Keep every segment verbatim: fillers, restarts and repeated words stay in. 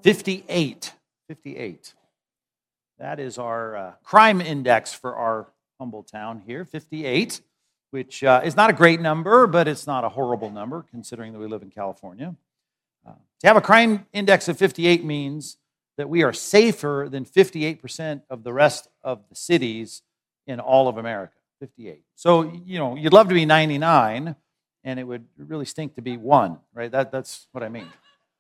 fifty-eight. fifty-eight. That is our uh, crime index for our humble town here, fifty-eight, which uh, is not a great number, but it's not a horrible number considering that we live in California. Uh, to have a crime index of fifty-eight means that we are safer than fifty-eight percent of the rest of the cities in all of America, fifty-eight. So, you know, you'd love to be ninety-nine, and it would really stink to be one, right? That, that's what I mean.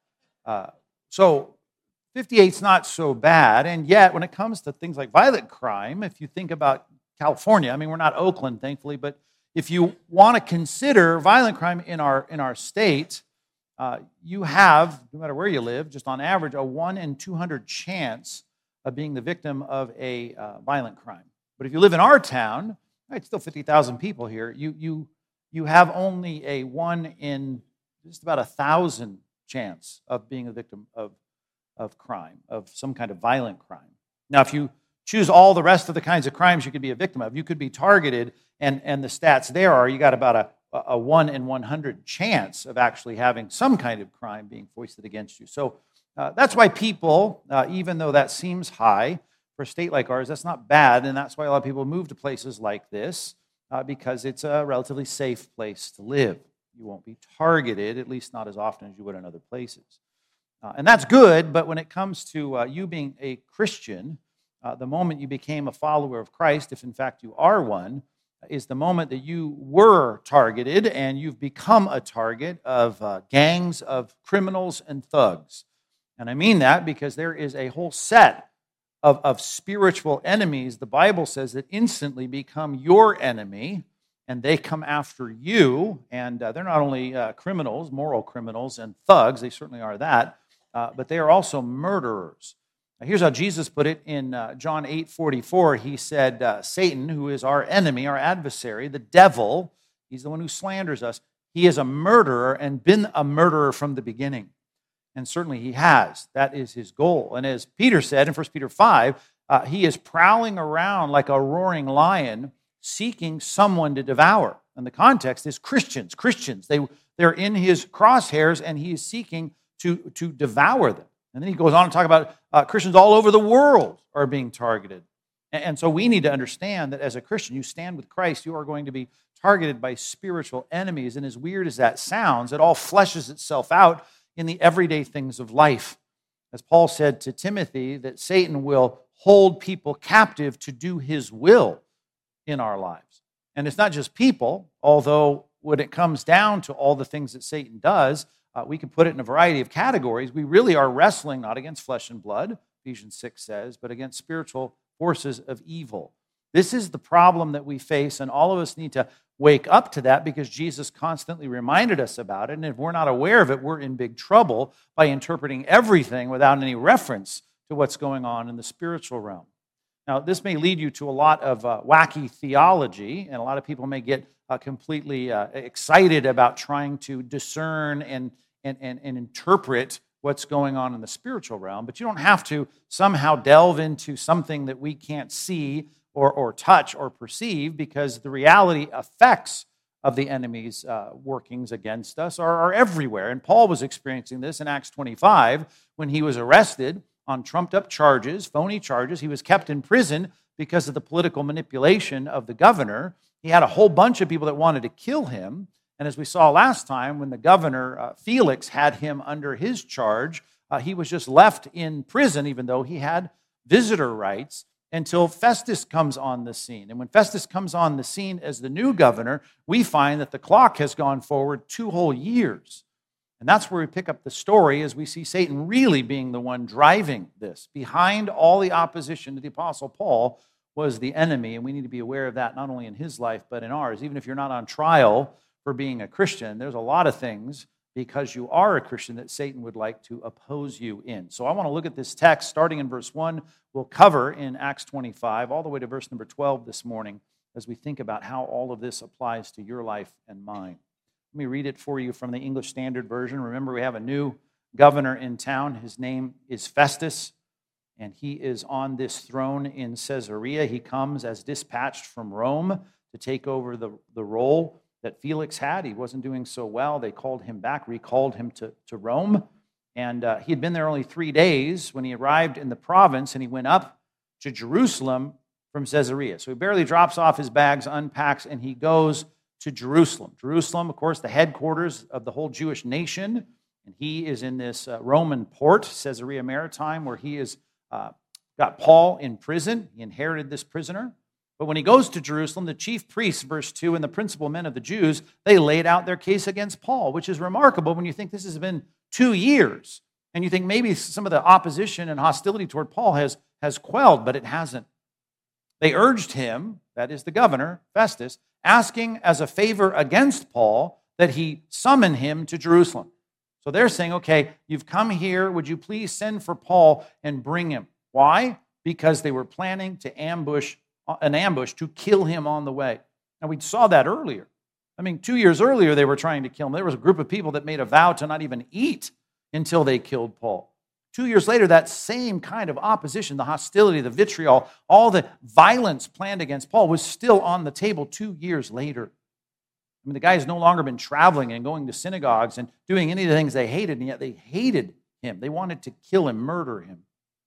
Uh, so, fifty-eight's not so bad, and yet when it comes to things like violent crime, if you think about California, I mean, we're not Oakland, thankfully, but if you want to consider violent crime in our in our state, uh, you have, no matter where you live, just on average, a one in two hundred chance of being the victim of a uh, violent crime. But if you live in our town, right, still fifty thousand people here, you you you have only a one in just about a thousand chance of being a victim of of crime, of some kind of violent crime. Now, if you choose all the rest of the kinds of crimes you could be a victim of, you could be targeted, and, and the stats there are you got about a, a one in one hundred chance of actually having some kind of crime being foisted against you. So uh, that's why people, uh, even though that seems high for a state like ours, that's not bad, and that's why a lot of people move to places like this, uh, because it's a relatively safe place to live. You won't be targeted, at least not as often as you would in other places. Uh, and that's good, but when it comes to uh, you being a Christian, uh, the moment you became a follower of Christ, if in fact you are one, is the moment that you were targeted and you've become a target of uh, gangs of criminals and thugs. And I mean that because there is a whole set of, of spiritual enemies, the Bible says, that instantly become your enemy, and they come after you, and uh, they're not only uh, criminals, moral criminals, and thugs, they certainly are that, Uh, but they are also murderers. Now, here's how Jesus put it in uh, John eight forty-four. He said, uh, Satan, who is our enemy, our adversary, the devil, he's the one who slanders us, he is a murderer and been a murderer from the beginning. And certainly he has. That is his goal. And as Peter said in First Peter five, uh, he is prowling around like a roaring lion, seeking someone to devour. And the context is Christians. Christians, they, they're in his crosshairs, and he is seeking To, to devour them. And then he goes on to talk about uh, Christians all over the world are being targeted. And, and so we need to understand that as a Christian, you stand with Christ, you are going to be targeted by spiritual enemies. And as weird as that sounds, it all fleshes itself out in the everyday things of life. As Paul said to Timothy, that Satan will hold people captive to do his will in our lives. And it's not just people, although when it comes down to all the things that Satan does, Uh, we can put it in a variety of categories. We really are wrestling not against flesh and blood, Ephesians six says, but against spiritual forces of evil. This is the problem that we face, and all of us need to wake up to that because Jesus constantly reminded us about it. And if we're not aware of it, we're in big trouble by interpreting everything without any reference to what's going on in the spiritual realm. Now, this may lead you to a lot of uh, wacky theology, and a lot of people may get uh, completely uh, excited about trying to discern and And, and, and interpret what's going on in the spiritual realm, but you don't have to somehow delve into something that we can't see or, or touch or perceive, because the reality effects of the enemy's uh, workings against us are, are everywhere. And Paul was experiencing this in Acts twenty-five when he was arrested on trumped-up charges, phony charges. He was kept in prison because of the political manipulation of the governor. He had a whole bunch of people that wanted to kill him. And as we saw last time, when the governor, uh, Felix, had him under his charge, uh, he was just left in prison, even though he had visitor rights, until Festus comes on the scene. And when Festus comes on the scene as the new governor, we find that the clock has gone forward two whole years. And that's where we pick up the story, as we see Satan really being the one driving this. Behind all the opposition to the Apostle Paul was the enemy, and we need to be aware of that not only in his life, but in ours. Even if you're not on trial for being a Christian, there's a lot of things, because you are a Christian, that Satan would like to oppose you in. So I want to look at this text starting in verse one. We'll cover in Acts twenty-five all the way to verse number twelve this morning as we think about how all of this applies to your life and mine. Let me read it for you from the English Standard Version. Remember, we have a new governor in town. His name is Festus, and he is on this throne in Caesarea. He comes as dispatched from Rome to take over the, the role that Felix had. He wasn't doing so well. They called him back, recalled him to, to Rome, And uh, he had been there only three days when he arrived in the province, and he went up to Jerusalem from Caesarea. So he barely drops off his bags, unpacks, and he goes to Jerusalem. Jerusalem, of course, the headquarters of the whole Jewish nation. And he is in this uh, Roman port, Caesarea Maritime, where he has uh, got Paul in prison. He inherited this prisoner. But when he goes to Jerusalem, the chief priests, verse two, and the principal men of the Jews, they laid out their case against Paul, which is remarkable when you think this has been two years. And you think maybe some of the opposition and hostility toward Paul has, has quelled, but it hasn't. They urged him, that is the governor, Festus, asking as a favor against Paul that he summon him to Jerusalem. So they're saying, okay, you've come here. Would you please send for Paul and bring him? Why? Because they were planning to ambush an ambush to kill him on the way. Now, we saw that earlier. I mean, two years earlier, they were trying to kill him. There was a group of people that made a vow to not even eat until they killed Paul. Two years later, that same kind of opposition, the hostility, the vitriol, all the violence planned against Paul was still on the table two years later. I mean, the guy has no longer been traveling and going to synagogues and doing any of the things they hated, and yet they hated him. They wanted to kill him, murder him.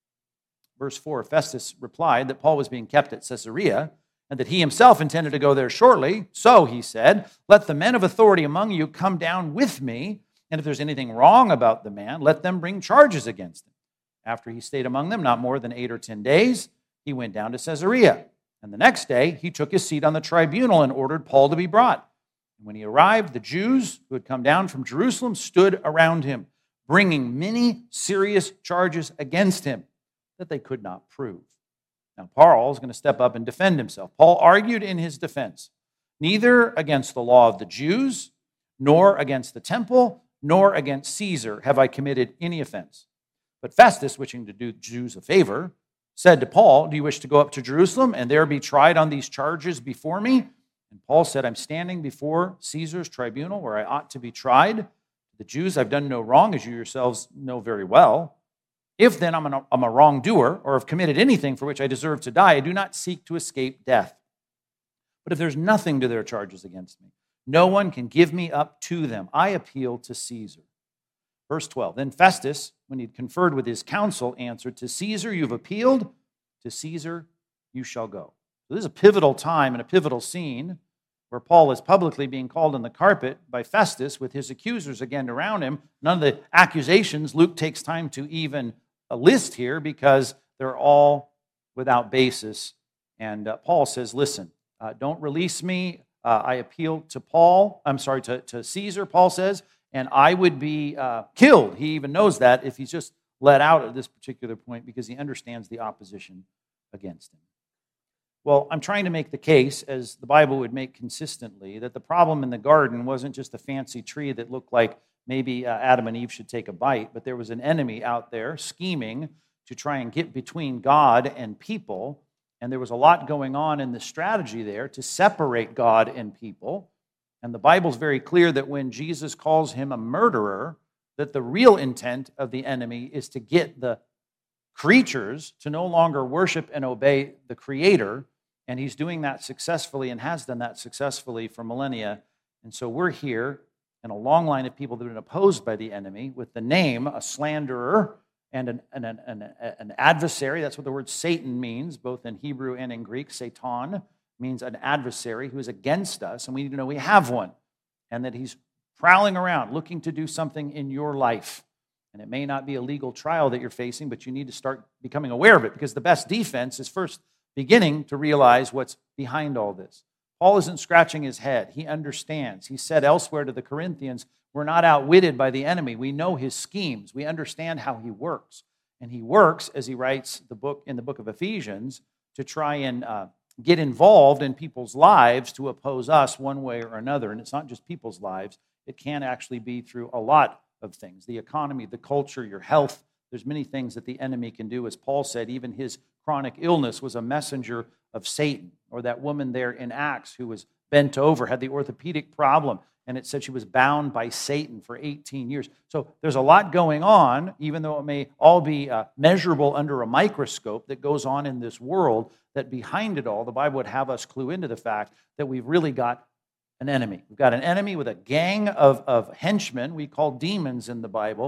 Verse four, Festus replied that Paul was being kept at Caesarea and that he himself intended to go there shortly. So, he said, let the men of authority among you come down with me, and if there's anything wrong about the man, let them bring charges against him. After he stayed among them not more than eight or ten days, he went down to Caesarea. And the next day, he took his seat on the tribunal and ordered Paul to be brought. And when he arrived, the Jews who had come down from Jerusalem stood around him, bringing many serious charges against him that they could not prove. Now, Paul is going to step up and defend himself. Paul argued in his defense, neither against the law of the Jews, nor against the temple, nor against Caesar have I committed any offense. But Festus, wishing to do the Jews a favor, said to Paul, do you wish to go up to Jerusalem and there be tried on these charges before me? And Paul said, I'm standing before Caesar's tribunal where I ought to be tried. The Jews, I've done no wrong, as you yourselves know very well. If then I'm, an, I'm a wrongdoer or have committed anything for which I deserve to die, I do not seek to escape death. But if there's nothing to their charges against me, no one can give me up to them. I appeal to Caesar. Verse twelve, then Festus, when he'd conferred with his council, answered, to Caesar you've appealed, to Caesar you shall go. So this is a pivotal time and a pivotal scene where Paul is publicly being called on the carpet by Festus with his accusers again around him. None of the accusations Luke takes time to even list here because they're all without basis. And uh, Paul says, listen, uh, don't release me. Uh, I appeal to Paul, I'm sorry, to, to Caesar, Paul says, and I would be uh, killed. He even knows that if he's just let out at this particular point because he understands the opposition against him. Well, I'm trying to make the case, as the Bible would make consistently, that the problem in the garden wasn't just a fancy tree that looked like maybe uh, Adam and Eve should take a bite, but there was an enemy out there scheming to try and get between God and people, and there was a lot going on in the strategy there to separate God and people. And the Bible's very clear that when Jesus calls him a murderer, that the real intent of the enemy is to get the creatures to no longer worship and obey the Creator, and he's doing that successfully and has done that successfully for millennia. And so we're here in a long line of people that have been opposed by the enemy with the name, a slanderer, and an, an, an, an adversary. That's what the word Satan means, both in Hebrew and in Greek. Satan means an adversary who is against us, and we need to know we have one, and that he's prowling around looking to do something in your life. And it may not be a legal trial that you're facing, but you need to start becoming aware of it, because the best defense is first beginning to realize what's behind all this. Paul isn't scratching his head. He understands. He said elsewhere to the Corinthians, we're not outwitted by the enemy. We know his schemes. We understand how he works. And he works, as he writes the book in the book of Ephesians, to try and uh, get involved in people's lives to oppose us one way or another. And it's not just people's lives. It can actually be through a lot of things. The economy, the culture, your health. There's many things that the enemy can do. As Paul said, even his chronic illness was a messenger of Satan. Or that woman there in Acts who was bent over, had the orthopedic problem, and it said she was bound by Satan for eighteen years. So there's a lot going on, even though it may all be uh, measurable under a microscope that goes on in this world, that behind it all, the Bible would have us clue into the fact that we've really got an enemy. We've got an enemy with a gang of, of henchmen we call demons in the Bible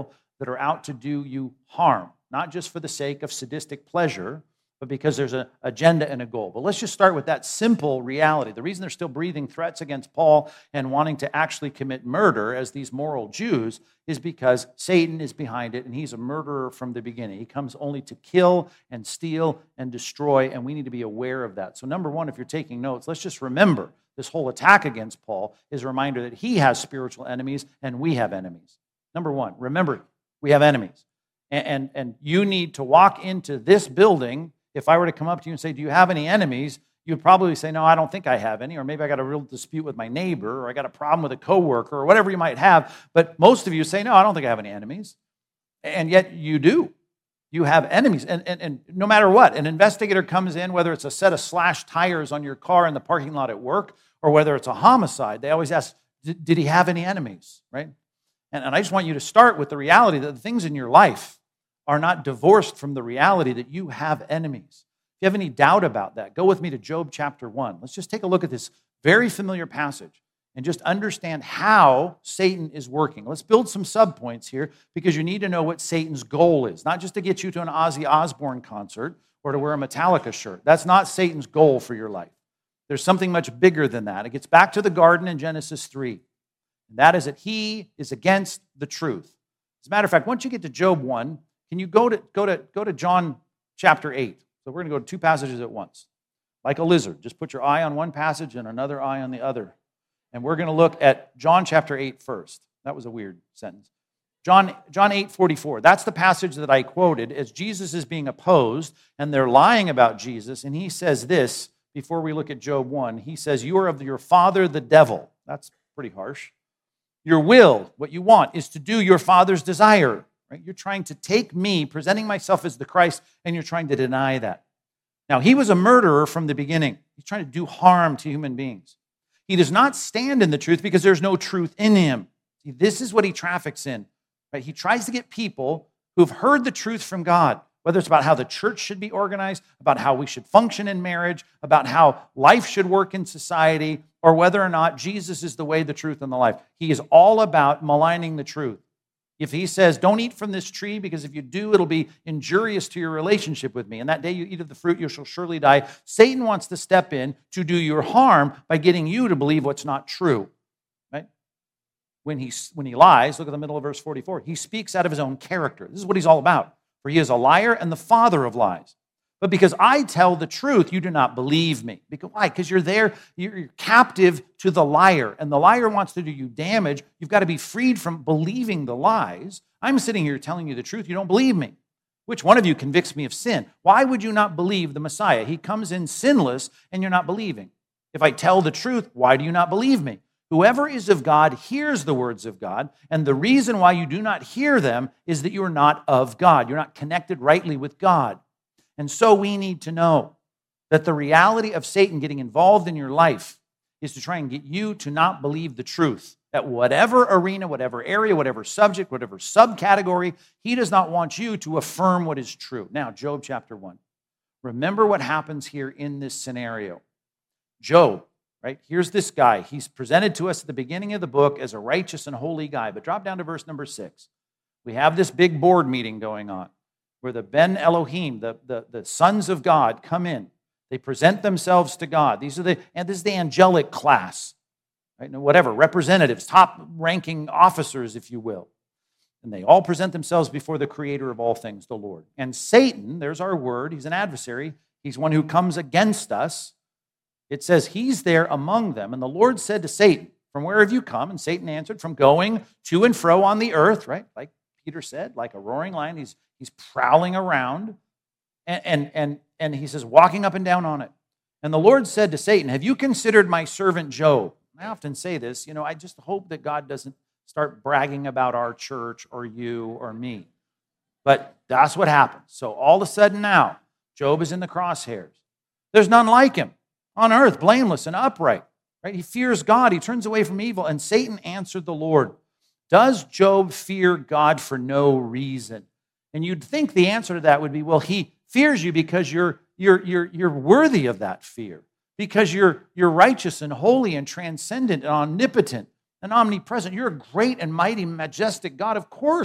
that are out to do you harm, not just for the sake of sadistic pleasure, but because there's an agenda and a goal. But let's just start with that simple reality. The reason they're still breathing threats against Paul and wanting to actually commit murder as these moral Jews is because Satan is behind it, and he's a murderer from the beginning. He comes only to kill and steal and destroy, and we need to be aware of that. So number one, if you're taking notes, let's just remember this whole attack against Paul is a reminder that he has spiritual enemies and we have enemies. Number one, remember, we have enemies. And, and, and you need to walk into this building. If I were to come up to you and say, do you have any enemies? You'd probably say, no, I don't think I have any. Or maybe I got a real dispute with my neighbor, or I got a problem with a coworker, or whatever you might have. But most of you say, no, I don't think I have any enemies. And yet you do. You have enemies. And, and, and no matter what, an investigator comes in, whether it's a set of slashed tires on your car in the parking lot at work, or whether it's a homicide, they always ask, did he have any enemies, right? And, and I just want you to start with the reality that the things in your life are not divorced from the reality that you have enemies. If you have any doubt about that, go with me to Job chapter one. Let's just take a look at this very familiar passage and just understand how Satan is working. Let's build some subpoints here because you need to know what Satan's goal is, not just to get you to an Ozzy Osbourne concert or to wear a Metallica shirt. That's not Satan's goal for your life. There's something much bigger than that. It gets back to the garden in Genesis three. And that is that he is against the truth. As a matter of fact, once you get to Job one, can you go to, go to, go to John chapter eight? So we're going to go to two passages at once. Like a lizard, just put your eye on one passage and another eye on the other. And we're going to look at John chapter eight first. That was a weird sentence. John, John eight forty-four. That's the passage that I quoted as Jesus is being opposed, and they're lying about Jesus. And he says this, before we look at Job one, he says, you are of your father, the devil. That's pretty harsh. Your will, what you want, is to do your father's desire. Right? You're trying to take me, presenting myself as the Christ, and you're trying to deny that. Now, he was a murderer from the beginning. He's trying to do harm to human beings. He does not stand in the truth because there's no truth in him. See, this is what he traffics in. Right? He tries to get people who've heard the truth from God, whether it's about how the church should be organized, about how we should function in marriage, about how life should work in society, or whether or not Jesus is the way, the truth, and the life. He is all about maligning the truth. If he says, don't eat from this tree, because if you do, it'll be injurious to your relationship with me, and that day you eat of the fruit, you shall surely die. Satan wants to step in to do your harm by getting you to believe what's not true. Right? When he, when he lies, look at the middle of verse forty-four, he speaks out of his own character. This is what he's all about. For he is a liar and the father of lies. But because I tell the truth, you do not believe me. Because why? Because you're there, you're captive to the liar, and the liar wants to do you damage. You've got to be freed from believing the lies. I'm sitting here telling you the truth. You don't believe me. Which one of you convicts me of sin? Why would you not believe the Messiah? He comes in sinless, and you're not believing. If I tell the truth, why do you not believe me? Whoever is of God hears the words of God, and the reason why you do not hear them is that you are not of God. You're not connected rightly with God. And so we need to know that the reality of Satan getting involved in your life is to try and get you to not believe the truth. That whatever arena, whatever area, whatever subject, whatever subcategory, he does not want you to affirm what is true. Now, Job chapter one. Remember what happens here in this scenario. Job, right? Here's this guy. He's presented to us at the beginning of the book as a righteous and holy guy. But drop down to verse number six. We have this big board meeting going on where the Ben Elohim, the, the, the sons of God, come in. They present themselves to God. These are the, and this is the angelic class, right? Whatever, representatives, top-ranking officers, if you will. And they all present themselves before the creator of all things, the Lord. And Satan, there's our word, he's an adversary. He's one who comes against us. It says he's there among them. And the Lord said to Satan, from where have you come? And Satan answered, from going to and fro on the earth, right? Like Peter said, like a roaring lion, he's, he's prowling around. And, and, and, and he says, walking up and down on it. And the Lord said to Satan, have you considered my servant Job? I often say this, you know, I just hope that God doesn't start bragging about our church or you or me. But that's what happens. So all of a sudden now, Job is in the crosshairs. There's none like him on earth, blameless and upright. Right? He fears God. He turns away from evil. And Satan answered the Lord, does Job fear God for no reason? And you'd think the answer to that would be, well, he fears you because you're, you're, you're, you're worthy of that fear, because you're, you're righteous and holy and transcendent and omnipotent and omnipresent. You're a great and mighty, majestic God. Of course,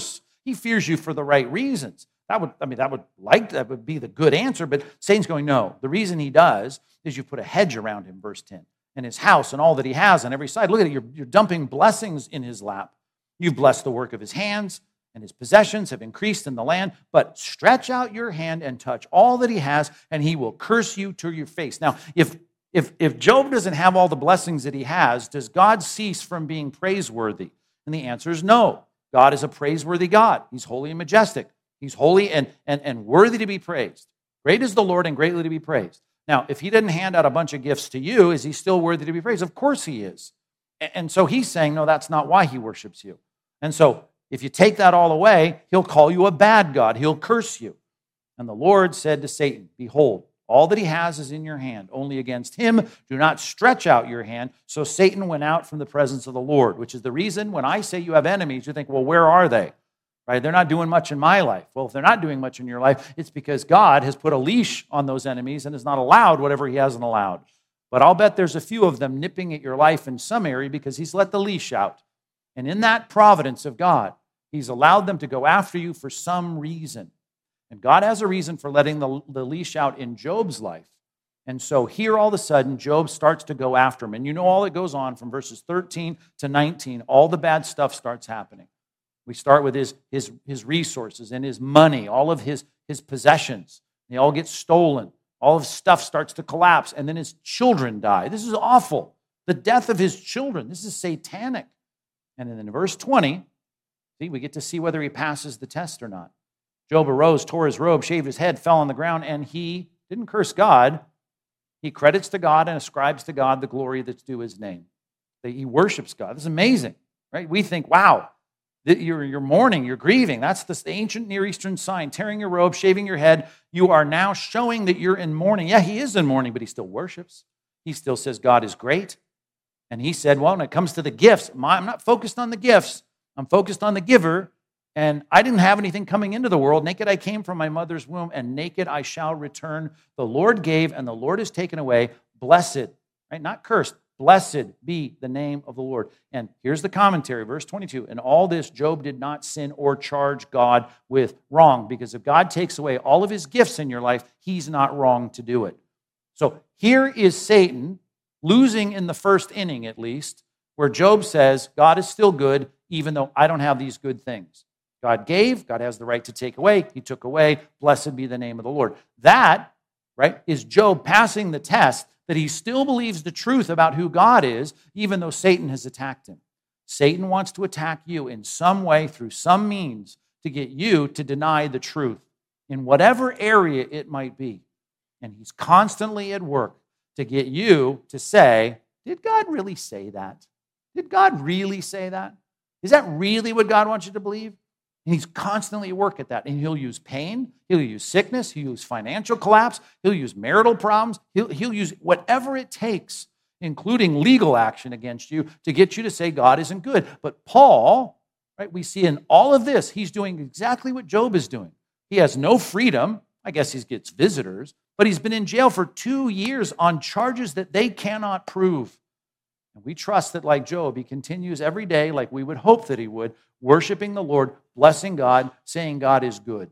He fears you for the right reasons. That would, I mean, that would like that would be the good answer, but Satan's going, no. The reason he does is you put a hedge around him, verse ten, and his house and all that he has on every side. Look at it, you're, you're dumping blessings in his lap. You've blessed the work of his hands, and his possessions have increased in the land. But stretch out your hand and touch all that he has, and he will curse you to your face. Now, if if if Job doesn't have all the blessings that he has, does God cease from being praiseworthy? And the answer is no. God is a praiseworthy God. He's holy and majestic. He's holy and, and, and worthy to be praised. Great is the Lord and greatly to be praised. Now, if he didn't hand out a bunch of gifts to you, is he still worthy to be praised? Of course he is. And so he's saying, no, that's not why he worships you. And so if you take that all away, he'll call you a bad God. He'll curse you. And the Lord said to Satan, behold, all that he has is in your hand. Only against him do not stretch out your hand. So Satan went out from the presence of the Lord, which is the reason when I say you have enemies, you think, well, where are they? Right? They're not doing much in my life. Well, if they're not doing much in your life, it's because God has put a leash on those enemies and has not allowed whatever he hasn't allowed. But I'll bet there's a few of them nipping at your life in some area because he's let the leash out. And in that providence of God, he's allowed them to go after you for some reason. And God has a reason for letting the, the leash out in Job's life. And so here all of a sudden, Job starts to go after him. And you know all that goes on from verses thirteen to nineteen. All the bad stuff starts happening. We start with his, his, his resources and his money, all of his, his possessions. They all get stolen. All of his stuff starts to collapse. And then his children die. This is awful. The death of his children. This is satanic. And then in verse twenty, see, we get to see whether he passes the test or not. Job arose, tore his robe, shaved his head, fell on the ground, and he didn't curse God. He credits to God and ascribes to God the glory that's due his name. He worships God. This is amazing, right? We think, wow, you're, you're mourning, you're grieving. That's the ancient Near Eastern sign. Tearing your robe, shaving your head. You are now showing that you're in mourning. Yeah, he is in mourning, but he still worships. He still says God is great. And he said, well, when it comes to the gifts, I'm not focused on the gifts. I'm focused on the giver. And I didn't have anything coming into the world. Naked I came from my mother's womb, and naked I shall return. The Lord gave, and the Lord has taken away. Blessed, right? Not cursed. Blessed be the name of the Lord. And here's the commentary, verse twenty-two. In all this, Job did not sin or charge God with wrong, because if God takes away all of his gifts in your life, he's not wrong to do it. So here is Satan losing in the first inning, at least, where Job says, God is still good, even though I don't have these good things. God gave, God has the right to take away, he took away, blessed be the name of the Lord. That, right, is Job passing the test that he still believes the truth about who God is, even though Satan has attacked him. Satan wants to attack you in some way, through some means, to get you to deny the truth, in whatever area it might be. And he's constantly at work to get you to say, did God really say that? Did God really say that? Is that really what God wants you to believe? And he's constantly at work at that. And he'll use pain, he'll use sickness, he'll use financial collapse, he'll use marital problems, he'll, he'll use whatever it takes, including legal action against you, to get you to say God isn't good. But Paul, right, we see in all of this, he's doing exactly what Job is doing. He has no freedom. I guess he gets visitors, but he's been in jail for two years on charges that they cannot prove. And we trust that, like Job, he continues every day, like we would hope that he would, worshiping the Lord, blessing God, saying God is good.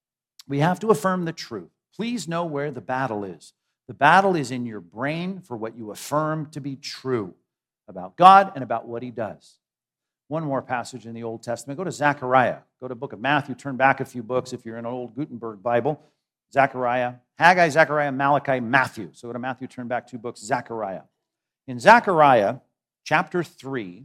We have to affirm the truth. Please know where the battle is. The battle is in your brain for what you affirm to be true about God and about what he does. One more passage in the Old Testament. Go to Zechariah. Go to the book of Matthew. Turn back a few books if you're in an old Gutenberg Bible. Zechariah, Haggai, Zechariah, Malachi, Matthew. So go to Matthew, turn back two books, Zechariah. In Zechariah chapter three,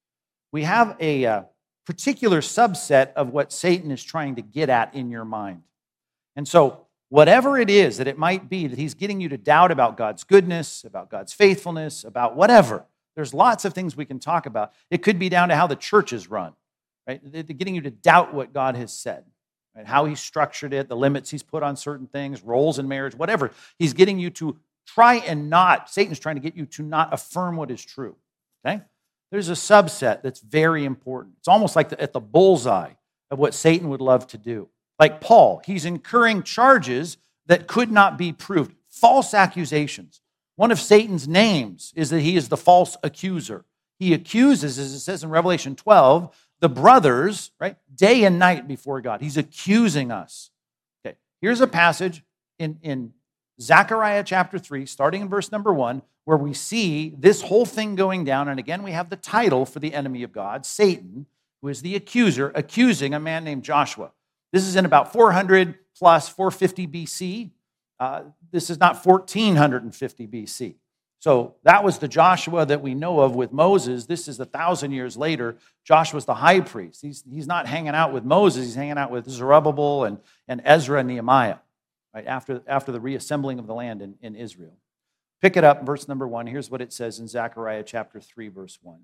we have a uh, particular subset of what Satan is trying to get at in your mind. And so whatever it is that it might be that he's getting you to doubt about God's goodness, about God's faithfulness, about whatever, there's lots of things we can talk about. It could be down to how the church is run, right? They're getting you to doubt what God has said, right? How he structured it, the limits he's put on certain things, roles in marriage, whatever. He's getting you to try and not, Satan's trying to get you to not affirm what is true, okay? There's a subset that's very important. It's almost like the, at the bullseye of what Satan would love to do. Like Paul, he's incurring charges that could not be proved, false accusations. One of Satan's names is that he is the false accuser. He accuses, as it says in Revelation twelve, the brothers, right, day and night before God. He's accusing us. Okay, here's a passage in, in Zechariah chapter three, starting in verse number one, where we see this whole thing going down. And again, we have the title for the enemy of God, Satan, who is the accuser, accusing a man named Joshua. This is in about four hundred plus four fifty B C. Uh, this is not fourteen fifty B C. So that was the Joshua that we know of with Moses. This is a thousand years later. Joshua's the high priest. He's, he's not hanging out with Moses. He's hanging out with Zerubbabel and, and Ezra and Nehemiah, right, after, after the reassembling of the land in, in Israel. Pick it up, verse number one. Here's what it says in Zechariah chapter three, verse one.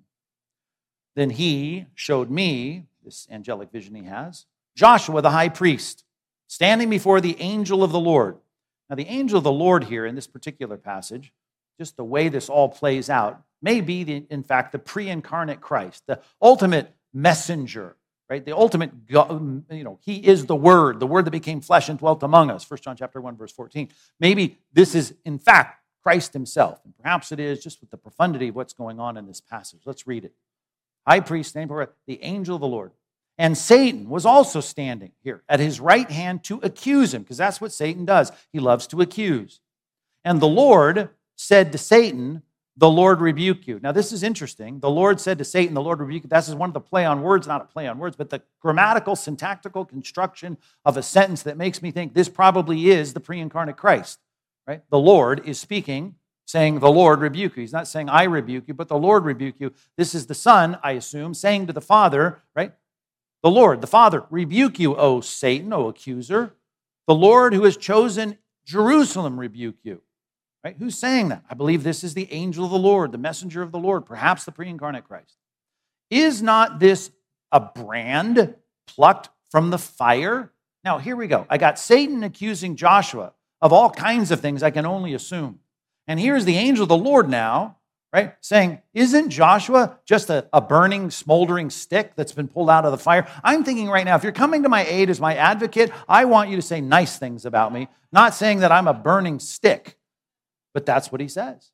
Then he showed me, this angelic vision he has, Joshua the high priest, standing before the angel of the Lord. Now, the angel of the Lord here in this particular passage, just the way this all plays out, may be, the, in fact, the pre-incarnate Christ, the ultimate messenger, right? The ultimate, God, you know, he is the Word, the Word that became flesh and dwelt among us, First John chapter one, verse fourteen. Maybe this is, in fact, Christ himself. And perhaps it is, just with the profundity of what's going on in this passage. Let's read it. High priest, standing before the angel of the Lord. And Satan was also standing here at his right hand to accuse him, because that's what Satan does. He loves to accuse. And the Lord said to Satan, the Lord rebuke you. Now, this is interesting. The Lord said to Satan, the Lord rebuke you. This is one of the play on words, not a play on words, but the grammatical, syntactical construction of a sentence that makes me think this probably is the pre-incarnate Christ, right? The Lord is speaking, saying, the Lord rebuke you. He's not saying, I rebuke you, but the Lord rebuke you. This is the Son, I assume, saying to the Father, right? The Lord, the Father, rebuke you, O Satan, O accuser. The Lord who has chosen Jerusalem rebuke you. Right? Who's saying that? I believe this is the angel of the Lord, the messenger of the Lord, perhaps the pre-incarnate Christ. Is not this a brand plucked from the fire? Now, here we go. I got Satan accusing Joshua of all kinds of things I can only assume. And here's the angel of the Lord now, right, saying, isn't Joshua just a, a burning, smoldering stick that's been pulled out of the fire? I'm thinking right now, if you're coming to my aid as my advocate, I want you to say nice things about me, not saying that I'm a burning stick. But that's what he says.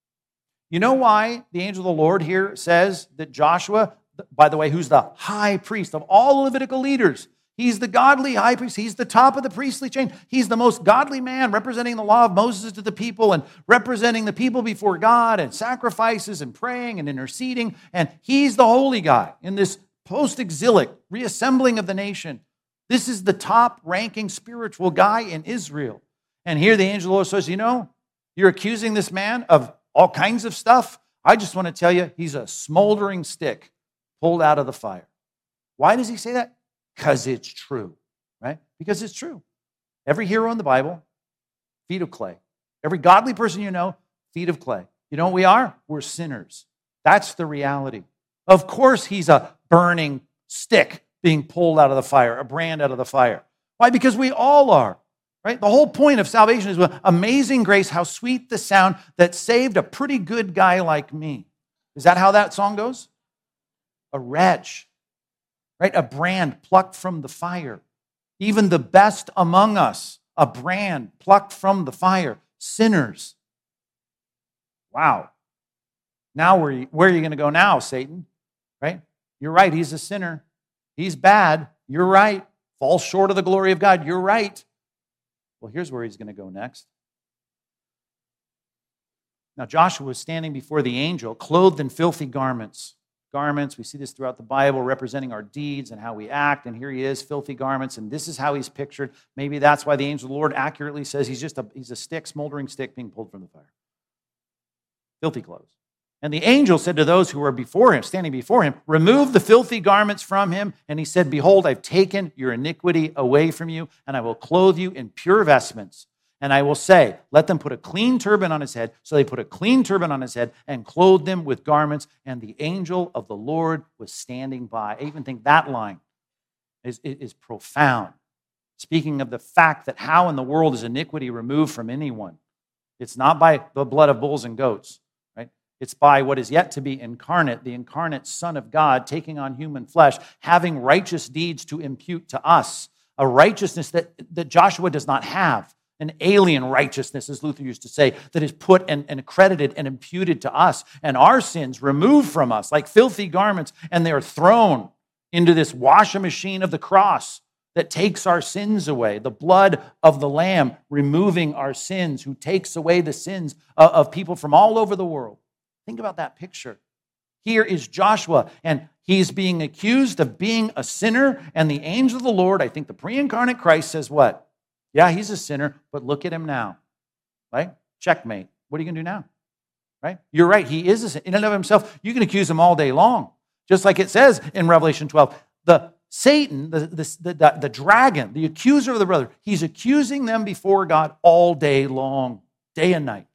You know why the angel of the Lord here says that Joshua, by the way, who's the high priest of all Levitical leaders, he's the godly high priest. He's the top of the priestly chain. He's the most godly man, representing the law of Moses to the people and representing the people before God and sacrifices and praying and interceding. And he's the holy guy in this post-exilic reassembling of the nation. This is the top-ranking spiritual guy in Israel. And here the angel of the Lord says, you know, you're accusing this man of all kinds of stuff. I just want to tell you, he's a smoldering stick pulled out of the fire. Why does he say that? Because it's true, right? Because it's true. Every hero in the Bible, feet of clay. Every godly person you know, feet of clay. You know what we are? We're sinners. That's the reality. Of course, he's a burning stick being pulled out of the fire, a brand out of the fire. Why? Because we all are. Right? The whole point of salvation is well, amazing grace, how sweet the sound that saved a pretty good guy like me. Is that how that song goes? A wretch, right? A brand plucked from the fire. Even the best among us, a brand plucked from the fire. Sinners. Wow. Now where are you, where are you going to go now, Satan? Right? You're right, he's a sinner. He's bad. You're right. Falls short of the glory of God. You're right. Well, here's where he's going to go next. Now, Joshua was standing before the angel, clothed in filthy garments. Garments, we see this throughout the Bible, representing our deeds and how we act. And here he is, filthy garments, and this is how he's pictured. Maybe that's why the angel of the Lord accurately says he's just a, he's a stick, smoldering stick being pulled from the fire. Filthy clothes. And the angel said to those who were before him, standing before him, remove the filthy garments from him. And he said, behold, I've taken your iniquity away from you, and I will clothe you in pure vestments. And I will say, let them put a clean turban on his head. So they put a clean turban on his head and clothed him with garments. And the angel of the Lord was standing by. I even think that line is, is profound. Speaking of the fact that how in the world is iniquity removed from anyone? It's not by the blood of bulls and goats. It's by what is yet to be incarnate, the incarnate Son of God taking on human flesh, having righteous deeds to impute to us, a righteousness that, that Joshua does not have, an alien righteousness, as Luther used to say, that is put and, and accredited and imputed to us, and our sins removed from us like filthy garments, and they are thrown into this washing machine of the cross that takes our sins away, the blood of the Lamb removing our sins, who takes away the sins of people from all over the world. Think about that picture. Here is Joshua, and he's being accused of being a sinner, and the angel of the Lord, I think the pre-incarnate Christ, says what? Yeah, he's a sinner, but look at him now. Right? Checkmate. What are you going to do now? Right? You're right, he is a sinner. In and of himself, you can accuse him all day long. Just like it says in Revelation twelve, the Satan, the, the, the, the dragon, the accuser of the brother, he's accusing them before God all day long, day and night.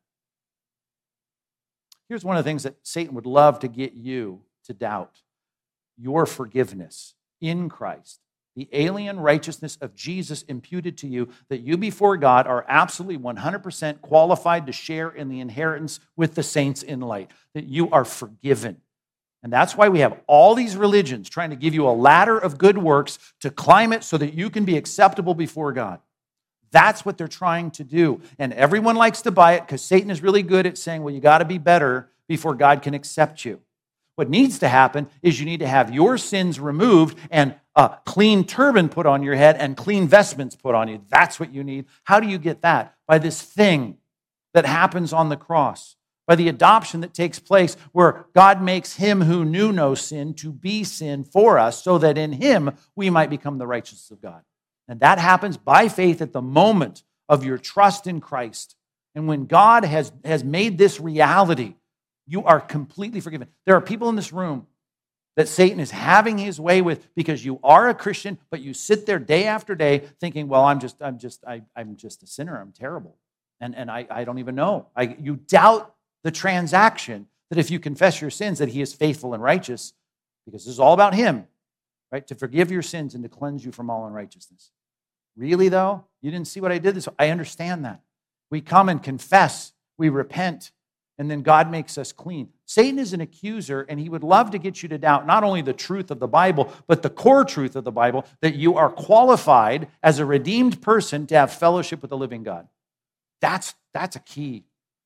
Here's one of the things that Satan would love to get you to doubt: your forgiveness in Christ, the alien righteousness of Jesus imputed to you, that you before God are absolutely one hundred percent qualified to share in the inheritance with the saints in light, that you are forgiven. And that's why we have all these religions trying to give you a ladder of good works to climb it so that you can be acceptable before God. That's what they're trying to do. And everyone likes to buy it because Satan is really good at saying, well, you got to be better before God can accept you. What needs to happen is you need to have your sins removed and a clean turban put on your head and clean vestments put on you. That's what you need. How do you get that? By this thing that happens on the cross. By the adoption that takes place where God makes him who knew no sin to be sin for us so that in him we might become the righteousness of God. And that happens by faith at the moment of your trust in Christ. And when God has, has made this reality, you are completely forgiven. There are people in this room that Satan is having his way with because you are a Christian, but you sit there day after day thinking, well, I'm just, I'm just, I, I'm just a sinner. I'm terrible. And, and I, I don't even know. I, you doubt the transaction that if you confess your sins, that he is faithful and righteous, because this is all about him, right? To forgive your sins and to cleanse you from all unrighteousness. Really, though? You didn't see what I did this? I understand that. We come and confess, we repent, and then God makes us clean. Satan is an accuser, and he would love to get you to doubt not only the truth of the Bible, but the core truth of the Bible, that you are qualified as a redeemed person to have fellowship with the living God. That's, that's a key.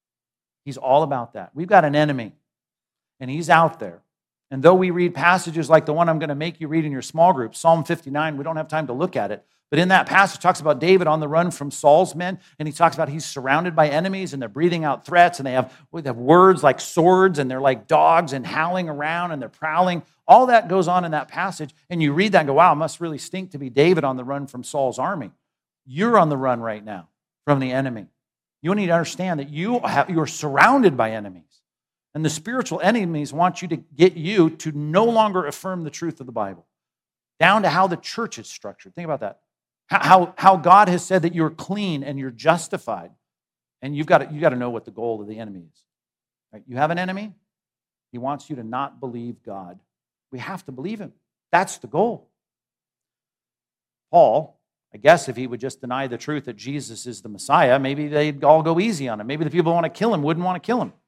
He's all about that. We've got an enemy, and he's out there. And though we read passages like the one I'm going to make you read in your small group, Psalm fifty-nine, we don't have time to look at it. But in that passage, it talks about David on the run from Saul's men, and he talks about he's surrounded by enemies, and they're breathing out threats, and they have, they have words like swords, and they're like dogs, and howling around, and they're prowling. All that goes on in that passage, and you read that and go, wow, it must really stink to be David on the run from Saul's army. You're on the run right now from the enemy. You need to understand that you have, you're surrounded by enemies. And the spiritual enemies want you to get you to no longer affirm the truth of the Bible, down to how the church is structured. Think about that. How, how God has said that you're clean and you're justified. And you've got to, you've got to know what the goal of the enemy is. Right? You have an enemy. He wants you to not believe God. We have to believe him. That's the goal. Paul, I guess if he would just deny the truth that Jesus is the Messiah, maybe they'd all go easy on him. Maybe the people who want to kill him wouldn't want to kill him.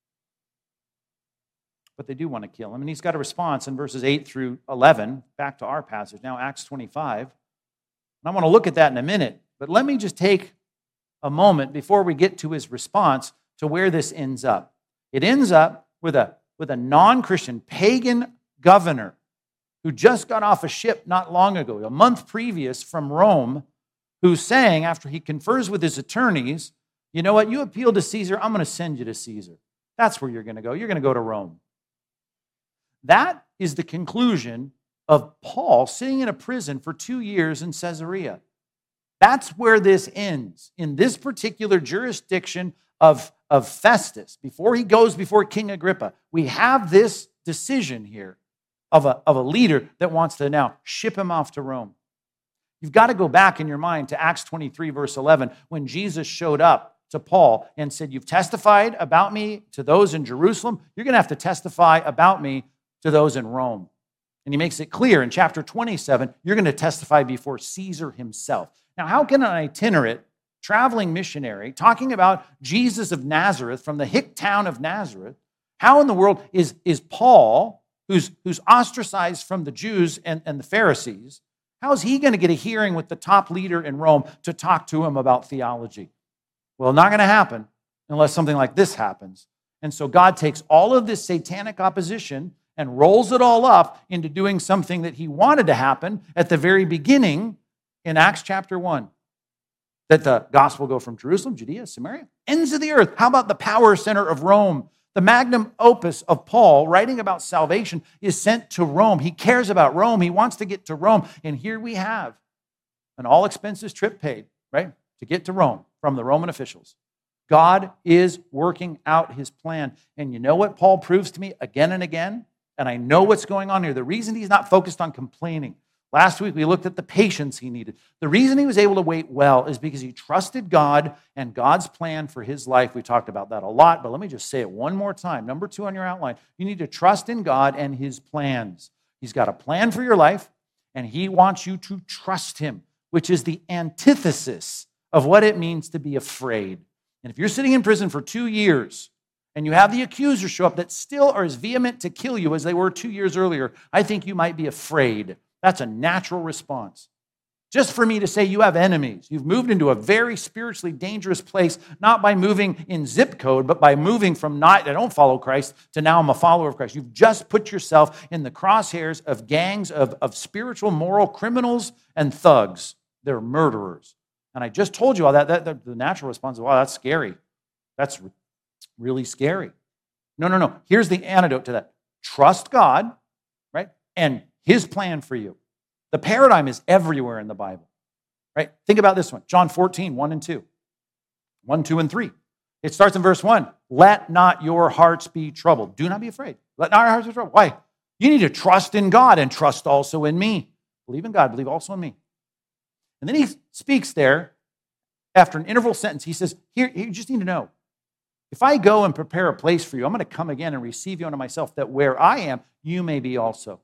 But they do want to kill him. And he's got a response in verses eight through eleven, back to our passage, now Acts twenty-five. And I want to look at that in a minute. But let me just take a moment before we get to his response to where this ends up. It ends up with a, with a non-Christian pagan governor who just got off a ship not long ago, a month previous from Rome, who's saying, after he confers with his attorneys, you know what, you appealed to Caesar, I'm going to send you to Caesar. That's where you're going to go. You're going to go to Rome. That is the conclusion of Paul sitting in a prison for two years in Caesarea. That's where this ends, in this particular jurisdiction of, of Festus. Before he goes before King Agrippa, we have this decision here of a, of a leader that wants to now ship him off to Rome. You've got to go back in your mind to Acts twenty-three, verse eleven, when Jesus showed up to Paul and said, you've testified about me to those in Jerusalem. You're going to have to testify about me to those in Rome. And he makes it clear in chapter twenty-seven, you're going to testify before Caesar himself. Now, how can an itinerant, traveling missionary, talking about Jesus of Nazareth from the hick town of Nazareth, how in the world is, is Paul, who's, who's ostracized from the Jews and, and the Pharisees, how is he going to get a hearing with the top leader in Rome to talk to him about theology? Well, not going to happen unless something like this happens. And so God takes all of this satanic opposition and rolls it all up into doing something that he wanted to happen at the very beginning in Acts chapter one. That the gospel go from Jerusalem, Judea, Samaria, ends of the earth. How about the power center of Rome? The magnum opus of Paul, writing about salvation, is sent to Rome. He cares about Rome. He wants to get to Rome. And here we have an all-expenses trip paid, right, to get to Rome from the Roman officials. God is working out his plan. And you know what Paul proves to me again and again? And I know what's going on here. The reason he's not focused on complaining. Last week we looked at the patience he needed. The reason he was able to wait well is because he trusted God and God's plan for his life. We talked about that a lot, but let me just say it one more time. Number two on your outline, you need to trust in God and his plans. He's got a plan for your life, and he wants you to trust him, which is the antithesis of what it means to be afraid. And if you're sitting in prison for two years and you have the accusers show up that still are as vehement to kill you as they were two years earlier, I think you might be afraid. That's a natural response. Just for me to say you have enemies. You've moved into a very spiritually dangerous place, not by moving in zip code, but by moving from not, I don't follow Christ, to now I'm a follower of Christ. You've just put yourself in the crosshairs of gangs of, of spiritual, moral criminals and thugs. They're murderers. And I just told you all that, that, that the natural response is, wow, that's scary. That's really scary. No, no, no. Here's the antidote to that. Trust God, right? And his plan for you. The paradigm is everywhere in the Bible, right? Think about this one. John fourteen, one and two. one, two, and three. It starts in verse one. Let not your hearts be troubled. Do not be afraid. Let not your hearts be troubled. Why? You need to trust in God and trust also in me. Believe in God, believe also in me. And then he speaks there after an interval sentence. He says, here, you just need to know, if I go and prepare a place for you, I'm going to come again and receive you unto myself, that where I am, you may be also.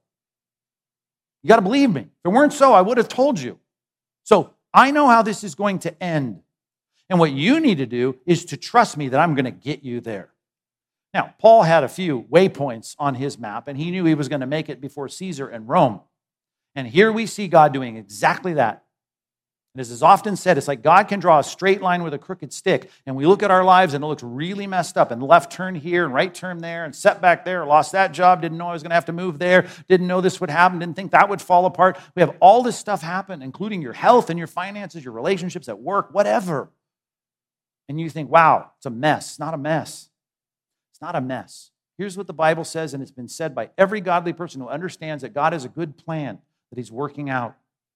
You got to believe me. If it weren't so, I would have told you. So I know how this is going to end. And what you need to do is to trust me that I'm going to get you there. Now, Paul had a few waypoints on his map, and he knew he was going to make it before Caesar and Rome. And here we see God doing exactly that. And as is often said, it's like God can draw a straight line with a crooked stick, and we look at our lives and it looks really messed up, and left turn here and right turn there and setback there, lost that job, didn't know I was going to have to move there, didn't know this would happen, didn't think that would fall apart. We have all this stuff happen, including your health and your finances, your relationships at work, whatever. And you think, wow, it's a mess. It's not a mess. It's not a mess. Here's what the Bible says, and it's been said by every godly person who understands that God has a good plan that he's working out.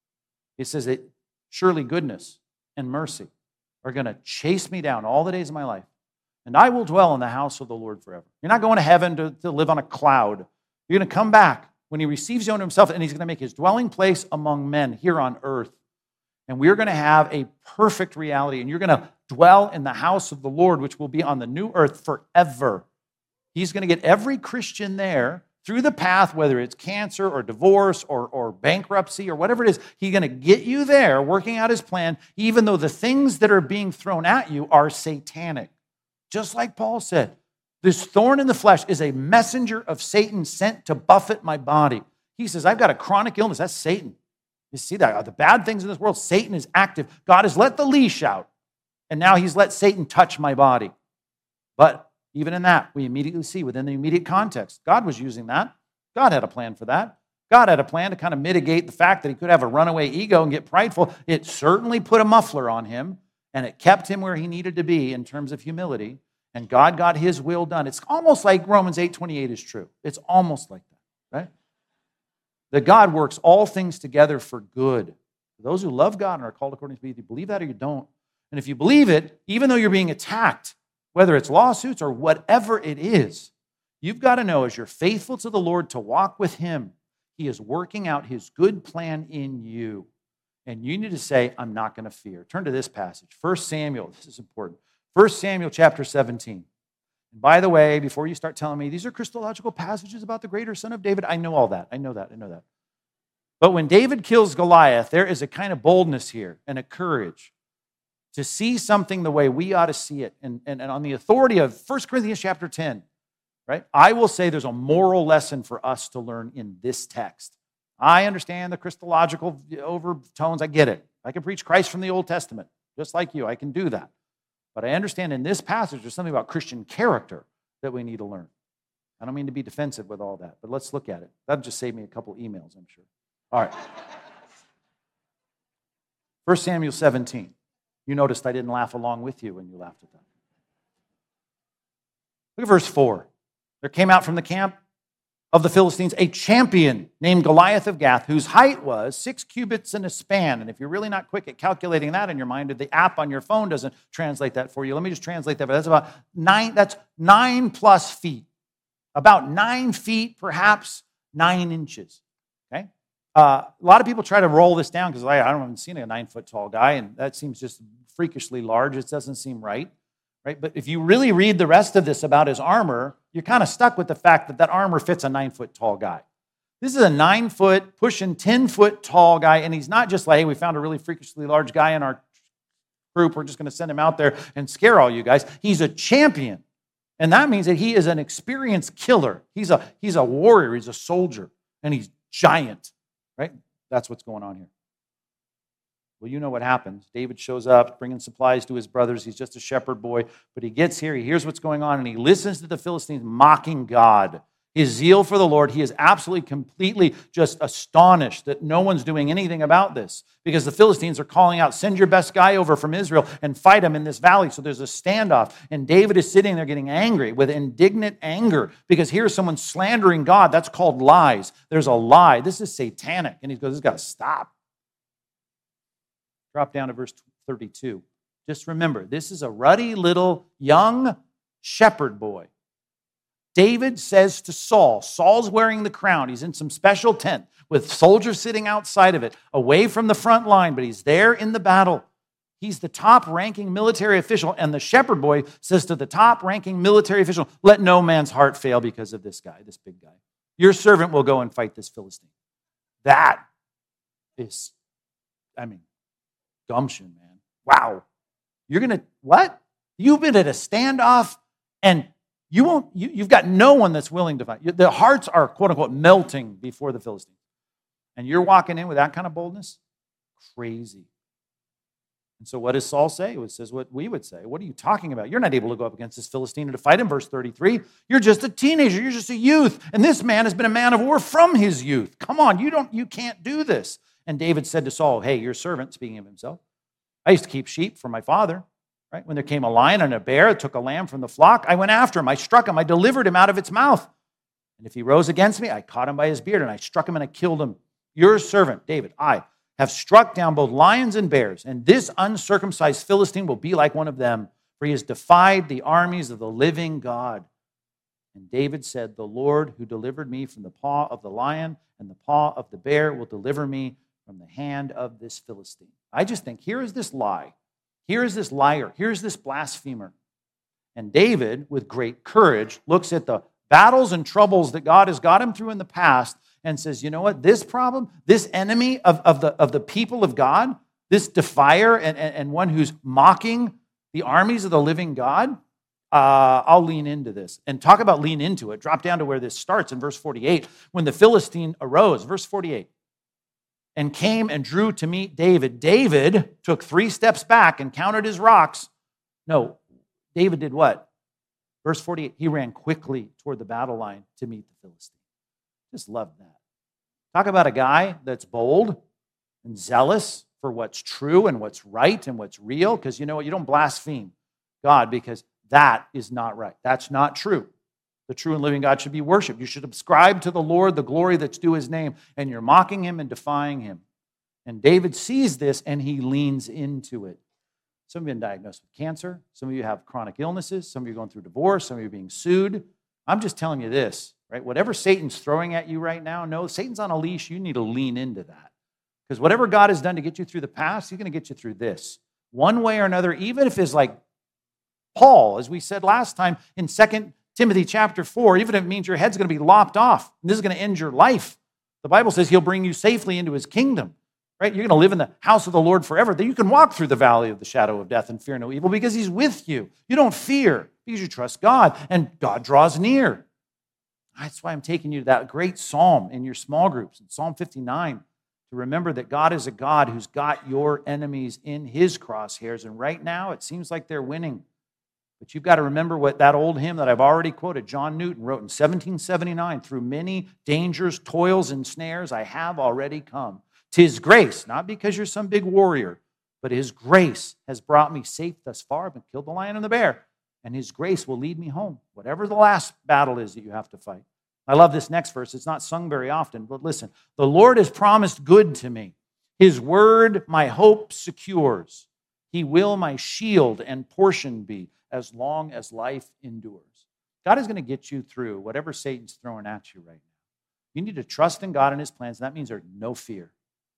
It says that surely goodness and mercy are going to chase me down all the days of my life, and I will dwell in the house of the Lord forever. You're not going to heaven to, to live on a cloud. You're going to come back when he receives you unto himself, and he's going to make his dwelling place among men here on earth. And we're going to have a perfect reality, and you're going to dwell in the house of the Lord, which will be on the new earth forever. He's going to get every Christian there through the path, whether it's cancer or divorce or, or bankruptcy or whatever it is. He's going to get you there, working out his plan, even though the things that are being thrown at you are satanic. Just like Paul said, this thorn in the flesh is a messenger of Satan sent to buffet my body. He says, I've got a chronic illness. That's Satan. You see that? The bad things in this world, Satan is active. God has let the leash out, and now he's let Satan touch my body. But even in that, we immediately see within the immediate context, God was using that. God had a plan for that. God had a plan to kind of mitigate the fact that he could have a runaway ego and get prideful. It certainly put a muffler on him, and it kept him where he needed to be in terms of humility, and God got his will done. It's almost like Romans eight twenty-eight is true. It's almost like that, right? That God works all things together for good. For those who love God and are called according to his will, you believe that or you don't. And if you believe it, even though you're being attacked, whether it's lawsuits or whatever it is, you've got to know as you're faithful to the Lord to walk with him, he is working out his good plan in you. And you need to say, I'm not going to fear. Turn to this passage, First Samuel. This is important. First Samuel chapter seventeen. And by the way, before you start telling me these are Christological passages about the greater son of David, I know all that. I know that. I know that. But when David kills Goliath, there is a kind of boldness here and a courage to see something the way we ought to see it. And, and, and on the authority of First Corinthians chapter ten, right? I will say there's a moral lesson for us to learn in this text. I understand the Christological overtones. I get it. I can preach Christ from the Old Testament, just like you. I can do that. But I understand in this passage there's something about Christian character that we need to learn. I don't mean to be defensive with all that, but let's look at it. That'll just save me a couple emails, I'm sure. All right. First Samuel seventeen. You noticed I didn't laugh along with you when you laughed at that. Look at verse four. There came out from the camp of the Philistines a champion named Goliath of Gath, whose height was six cubits and a span. And if you're really not quick at calculating that in your mind, the app on your phone doesn't translate that for you. Let me just translate that. But that's about nine, that's nine plus feet. About nine feet, perhaps nine inches. Okay? Uh, a lot of people try to roll this down because I, I don't even seen a nine-foot tall guy, and that seems just freakishly large. It doesn't seem right. Right? But if you really read the rest of this about his armor, you're kind of stuck with the fact that that armor fits a nine-foot tall guy. This is a nine-foot, pushing ten-foot tall guy, and he's not just like, hey, we found a really freakishly large guy in our group. We're just going to send him out there and scare all you guys. He's a champion, and that means that he is an experienced killer. He's a, he's a warrior. He's a soldier, and he's giant. Right? That's what's going on here. Well, you know what happens. David shows up, bringing supplies to his brothers. He's just a shepherd boy. But he gets here, he hears what's going on, and he listens to the Philistines mocking God. His zeal for the Lord, he is absolutely, completely just astonished that no one's doing anything about this. Because the Philistines are calling out, send your best guy over from Israel and fight him in this valley. So there's a standoff. And David is sitting there getting angry with indignant anger. Because here's someone slandering God. That's called lies. There's a lie. This is satanic. And he goes, this has got to stop. Drop down to verse thirty-two. Just remember, this is a ruddy little young shepherd boy. David says to Saul, Saul's wearing the crown. He's in some special tent with soldiers sitting outside of it, away from the front line, but he's there in the battle. He's the top-ranking military official, and the shepherd boy says to the top-ranking military official, let no man's heart fail because of this guy, this big guy. Your servant will go and fight this Philistine. That is, I mean, gumption, man. Wow. You're going to, what? You've been at a standoff and you won't, you, you've got no one that's willing to fight. The hearts are, quote unquote, melting before the Philistines. And you're walking in with that kind of boldness? Crazy. And so what does Saul say? It says what we would say. What are you talking about? You're not able to go up against this Philistine and to fight him. Verse thirty-three, you're just a teenager. You're just a youth. And this man has been a man of war from his youth. Come on, you don't, you can't do this. And David said to Saul, hey, your servant, speaking of himself, I used to keep sheep for my father. Right? When there came a lion and a bear, took a lamb from the flock, I went after him. I struck him. I delivered him out of its mouth. And if he rose against me, I caught him by his beard, and I struck him and I killed him. Your servant, David, I have struck down both lions and bears, and this uncircumcised Philistine will be like one of them, for he has defied the armies of the living God. And David said, the Lord who delivered me from the paw of the lion and the paw of the bear will deliver me from the hand of this Philistine. I just think, here is this lie. Here is this liar. Here's this blasphemer. And David, with great courage, looks at the battles and troubles that God has got him through in the past and says, you know what, this problem, this enemy of, of, the, of the people of God, this defier and, and, and one who's mocking the armies of the living God, uh, I'll lean into this. And talk about lean into it. Drop down to where this starts in verse forty-eight. When the Philistine arose, verse forty-eight, and came and drew to meet David. David took three steps back and counted his rocks. No, David did what? Verse forty-eight, he ran quickly toward the battle line to meet the Philistine. Just love that. Talk about a guy that's bold and zealous for what's true and what's right and what's real, because you know what? You don't blaspheme God because that is not right. That's not true. The true and living God should be worshiped. You should ascribe to the Lord the glory that's due his name, and you're mocking him and defying him. And David sees this, and he leans into it. Some of you have been diagnosed with cancer. Some of you have chronic illnesses. Some of you are going through divorce. Some of you are being sued. I'm just telling you this, right? Whatever Satan's throwing at you right now, no, Satan's on a leash. You need to lean into that. Because whatever God has done to get you through the past, he's going to get you through this. One way or another, even if it's like Paul, as we said last time in Second Timothy chapter four, even if it means your head's going to be lopped off, and this is going to end your life. The Bible says he'll bring you safely into his kingdom, right? You're going to live in the house of the Lord forever. That you can walk through the valley of the shadow of death and fear no evil because he's with you. You don't fear because you trust God, and God draws near. That's why I'm taking you to that great psalm in your small groups, in Psalm fifty-nine, to remember that God is a God who's got your enemies in his crosshairs, and right now it seems like they're winning. But you've got to remember what that old hymn that I've already quoted, John Newton wrote in seventeen seventy-nine, through many dangers, toils, and snares, I have already come. 'Tis grace, not because you're some big warrior, but His grace has brought me safe thus far. I've been killed the lion and the bear, and His grace will lead me home, whatever the last battle is that you have to fight. I love this next verse. It's not sung very often, but listen. The Lord has promised good to me. His word my hope secures. He will my shield and portion be as long as life endures. God is going to get you through whatever Satan's throwing at you right now. You need to trust in God and His plans, and that means there's no fear.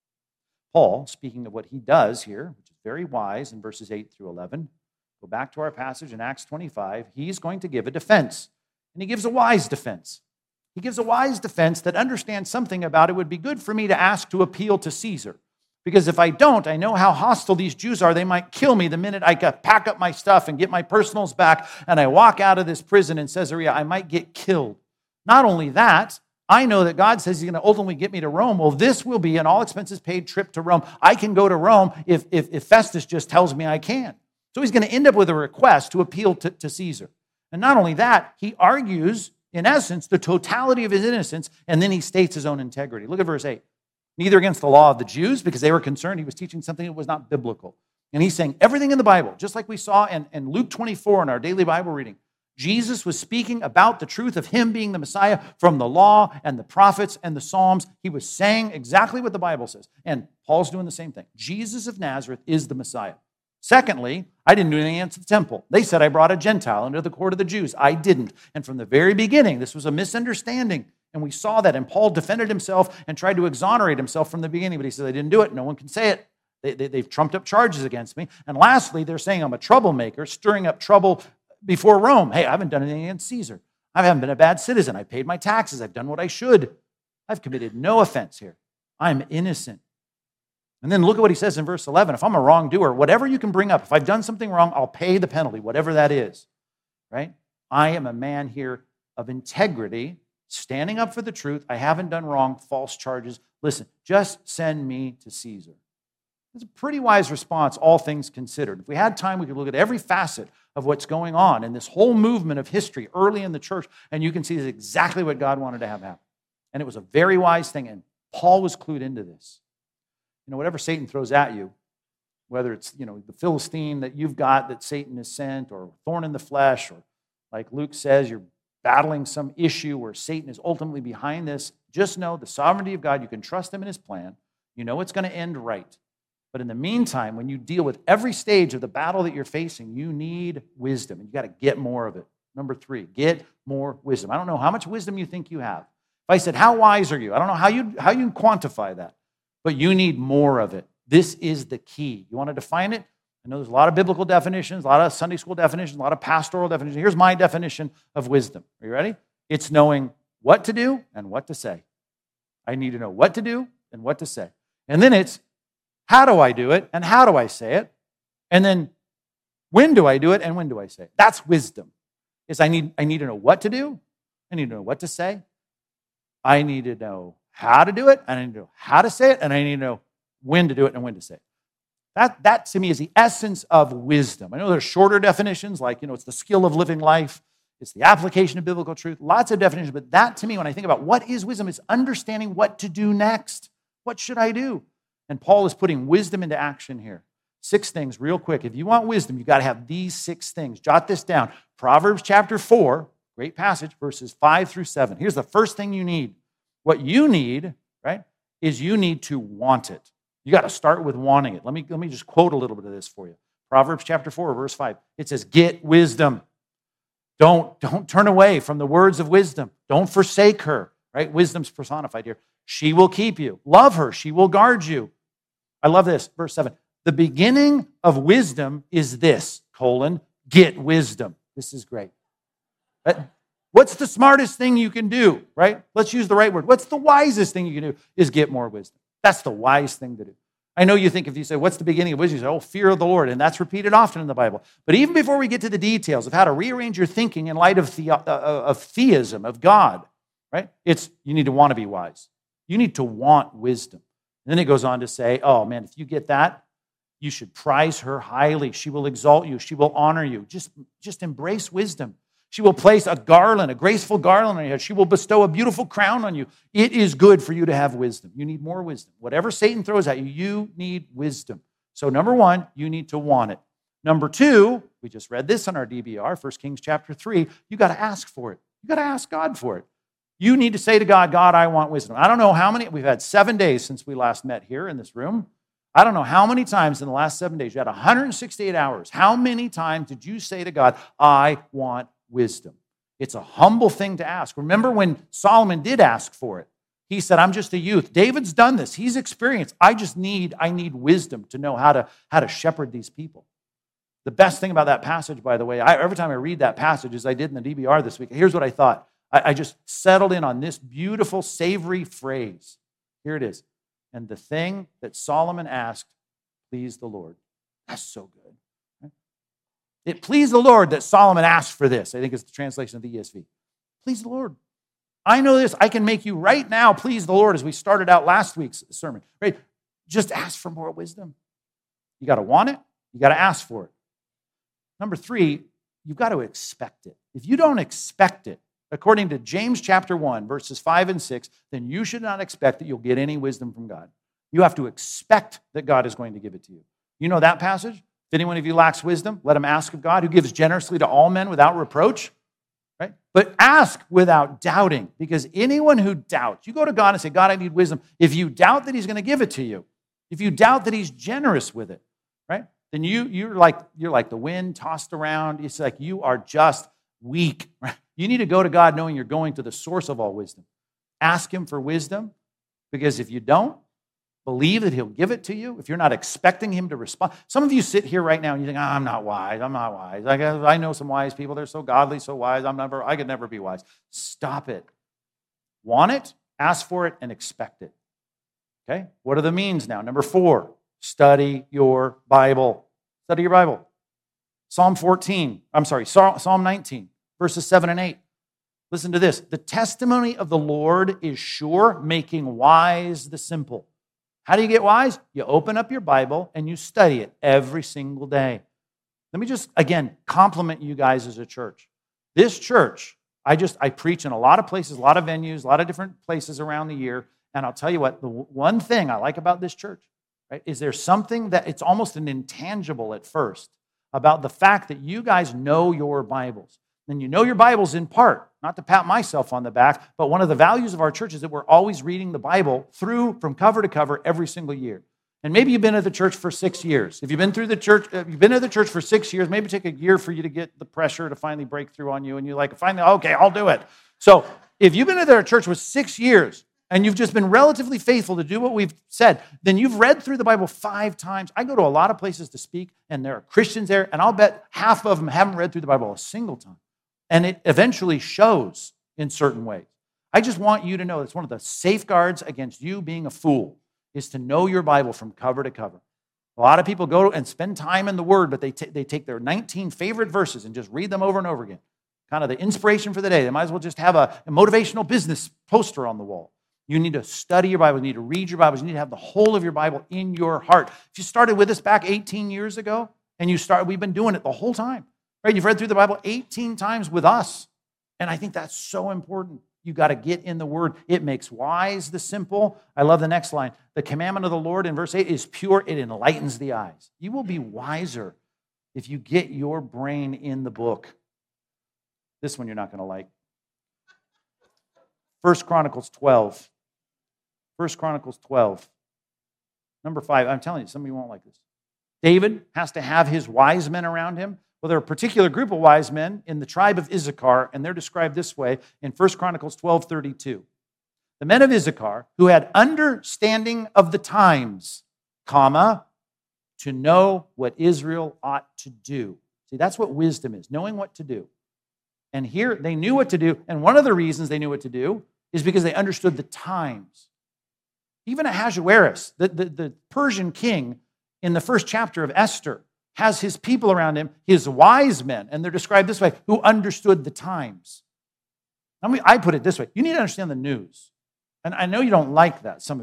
Paul, speaking of what he does here, which is very wise in verses eight through eleven, go back to our passage in Acts twenty-five, he's going to give a defense, and he gives a wise defense. He gives a wise defense that understands something about it would be good for me to ask to appeal to Caesar. Because if I don't, I know how hostile these Jews are. They might kill me the minute I pack up my stuff and get my personals back and I walk out of this prison in Caesarea. I might get killed. Not only that, I know that God says He's going to ultimately get me to Rome. Well, this will be an all expenses paid trip to Rome. I can go to Rome if, if, if Festus just tells me I can. So he's going to end up with a request to appeal to, to Caesar. And not only that, he argues, in essence, the totality of his innocence, and then he states his own integrity. Look at verse eight. Neither against the law of the Jews, because they were concerned he was teaching something that was not biblical. And he's saying everything in the Bible, just like we saw in, in Luke twenty-four in our daily Bible reading, Jesus was speaking about the truth of Him being the Messiah from the law and the prophets and the Psalms. He was saying exactly what the Bible says. And Paul's doing the same thing. Jesus of Nazareth is the Messiah. Secondly, I didn't do anything against the temple. They said I brought a Gentile into the court of the Jews. I didn't. And from the very beginning, this was a misunderstanding. And we saw that. And Paul defended himself and tried to exonerate himself from the beginning. But he said, I didn't do it. No one can say it. They, they, they've trumped up charges against me. And lastly, they're saying I'm a troublemaker, stirring up trouble before Rome. Hey, I haven't done anything against Caesar. I haven't been a bad citizen. I paid my taxes. I've done what I should. I've committed no offense here. I'm innocent. And then look at what he says in verse eleven. If I'm a wrongdoer, whatever you can bring up, if I've done something wrong, I'll pay the penalty, whatever that is. Right? I am a man here of integrity, standing up for the truth. I haven't done wrong, false charges. Listen, just send me to Caesar. It's a pretty wise response, all things considered. If we had time, we could look at every facet of what's going on in this whole movement of history early in the church, and you can see this is exactly what God wanted to have happen. And it was a very wise thing, and Paul was clued into this. You know, whatever Satan throws at you, whether it's, you know, the Philistine that you've got that Satan has sent, or thorn in the flesh, or like Luke says, you're battling some issue where Satan is ultimately behind this, just know the sovereignty of God, you can trust Him in His plan. You know it's going to end right. But in the meantime, when you deal with every stage of the battle that you're facing, you need wisdom, and you got to get more of it. Number three, get more wisdom. I don't know how much wisdom you think you have. If I said, how wise are you? I don't know how you, how you can quantify that. But you need more of it. This is the key. You want to define it? I know there's a lot of biblical definitions, a lot of Sunday school definitions, a lot of pastoral definitions. Here's my definition of wisdom. Are you ready? It's knowing what to do and what to say. I need to know what to do and what to say. And then it's, how do I do it and how do I say it? And then, when do I do it and when do I say it? That's wisdom. Is I need, I need to know what to do. I need to know what to say. I need to know how to do it, and I need to know how to say it, and I need to know when to do it and when to say it. That, that to me is the essence of wisdom. I know there's shorter definitions, like, you know, it's the skill of living life, it's the application of biblical truth, lots of definitions, but that to me, when I think about what is wisdom, is understanding what to do next. What should I do? And Paul is putting wisdom into action here. Six things, real quick. If you want wisdom, you've got to have these six things. Jot this down. Proverbs chapter four, great passage, verses five through seven. Here's the first thing you need. What you need, right, is you need to want it. You got to start with wanting it. Let me, let me just quote a little bit of this for you. Proverbs chapter four, verse five. It says, get wisdom. Don't, don't turn away from the words of wisdom. Don't forsake her, right? Wisdom's personified here. She will keep you. Love her. She will guard you. I love this, verse seven. The beginning of wisdom is this, colon, get wisdom. This is great. What's the smartest thing you can do, right? Let's use the right word. What's the wisest thing you can do is get more wisdom. That's the wise thing to do. I know you think if you say, what's the beginning of wisdom? You say, oh, fear of the Lord. And that's repeated often in the Bible. But even before we get to the details of how to rearrange your thinking in light of, the, uh, of theism, of God, right? It's, you need to want to be wise. You need to want wisdom. And then it goes on to say, oh man, if you get that, You should prize her highly. She will exalt you. She will honor you. Just, just embrace wisdom. She will place a garland, a graceful garland on your head. She will bestow a beautiful crown on you. It is good for you to have wisdom. You need more wisdom. Whatever Satan throws at you, you need wisdom. So number one, you need to want it. Number two, we just read this on our D B R, First Kings chapter three, you got to ask for it. You got to ask God for it. You need to say to God, God, I want wisdom. I don't know how many, we've had seven days since we last met here in this room. I don't know how many times in the last seven days, you had one hundred sixty-eight hours. How many times did you say to God, I want wisdom? It's a humble thing to ask. Remember when Solomon did ask for it? He said, I'm just a youth. David's done this. He's experienced. I just need, I need wisdom to know how to, how to shepherd these people. The best thing about that passage, by the way, I, every time I read that passage, as I did in the D B R this week, here's what I thought. I, I just settled in on this beautiful, savory phrase. Here it is. And the thing that Solomon asked pleased the Lord. That's so good. Right? It pleased the Lord that Solomon asked for this. I think it's the translation of the E S V. Please the Lord. I know this. I can make you right now please the Lord as we started out last week's sermon. Right? Just ask for more wisdom. You got to want it. You got to ask for it. Number three, you've got to expect it. If you don't expect it, according to James chapter one, verses five and six, then you should not expect that you'll get any wisdom from God. You have to expect that God is going to give it to you. You know that passage? If anyone of you lacks wisdom, let him ask of God, who gives generously to all men without reproach. Right? But ask without doubting, because anyone who doubts, you go to God and say, God, I need wisdom. If you doubt that he's going to give it to you, if you doubt that he's generous with it, right? Then you, you're like you're like the wind tossed around. It's like you are just weak. Right? You need to go to God knowing you're going to the source of all wisdom. Ask him for wisdom, because if you don't, believe that he'll give it to you. If you're not expecting him to respond. Some of you sit here right now and you think, oh, I'm not wise. I'm not wise. I, I know some wise people. They're so godly, so wise. I'm never, I could never be wise. Stop it. Want it, ask for it, and expect it. Okay? What are the means now? Number four, study your Bible. Study your Bible. Psalm fourteen, I'm sorry, Psalm nineteen, verses seven and eight. Listen to this. The testimony of the Lord is sure, making wise the simple. How do you get wise? You open up your Bible and you study it every single day. Let me just, again, compliment you guys as a church. This church, I just, I preach in a lot of places, a lot of venues, a lot of different places around the year. And I'll tell you what, the one thing I like about this church, right, is there's something that it's almost an intangible at first about the fact that you guys know your Bibles. And you know your Bibles in part, not to pat myself on the back, but one of the values of our church is that we're always reading the Bible through from cover to cover every single year. And maybe you've been at the church for six years. If you've been through the church, if you've been at the church for six years, maybe take a year for you to get the pressure to finally break through on you, and you're like, finally, okay, I'll do it. So if you've been at our church for six years and you've just been relatively faithful to do what we've said, then you've read through the Bible five times. I go to a lot of places to speak, and there are Christians there, and I'll bet half of them haven't read through the Bible a single time. And it eventually shows in certain ways. I just want you to know that's one of the safeguards against you being a fool, is to know your Bible from cover to cover. A lot of people go and spend time in the Word, but they, t- they take their nineteen favorite verses and just read them over and over again. Kind of the inspiration for the day. They might as well just have a, a motivational business poster on the wall. You need to study your Bible. You need to read your Bibles. You need to have the whole of your Bible in your heart. If you started with us back eighteen years ago, and you start, we've been doing it the whole time. Right? You've read through the Bible eighteen times with us. And I think that's so important. You got to get in the Word. It makes wise the simple. I love the next line. The commandment of the Lord in verse eight is pure. It enlightens the eyes. You will be wiser if you get your brain in the book. This one you're not going to like. First Chronicles twelve. First Chronicles twelve. Number five. I'm telling you, some of you won't like this. David has to have his wise men around him. Well, there are a particular group of wise men in the tribe of Issachar, and they're described this way in First Chronicles twelve thirty-two. The men of Issachar, who had understanding of the times, comma, to know what Israel ought to do. See, that's what wisdom is, knowing what to do. And here, they knew what to do, and one of the reasons they knew what to do is because they understood the times. Even Ahasuerus, the, the, the Persian king in the first chapter of Esther, has his people around him, his wise men, and they're described this way, who understood the times. I mean, I put it this way. You need to understand the news. And I know you don't like that, some of you.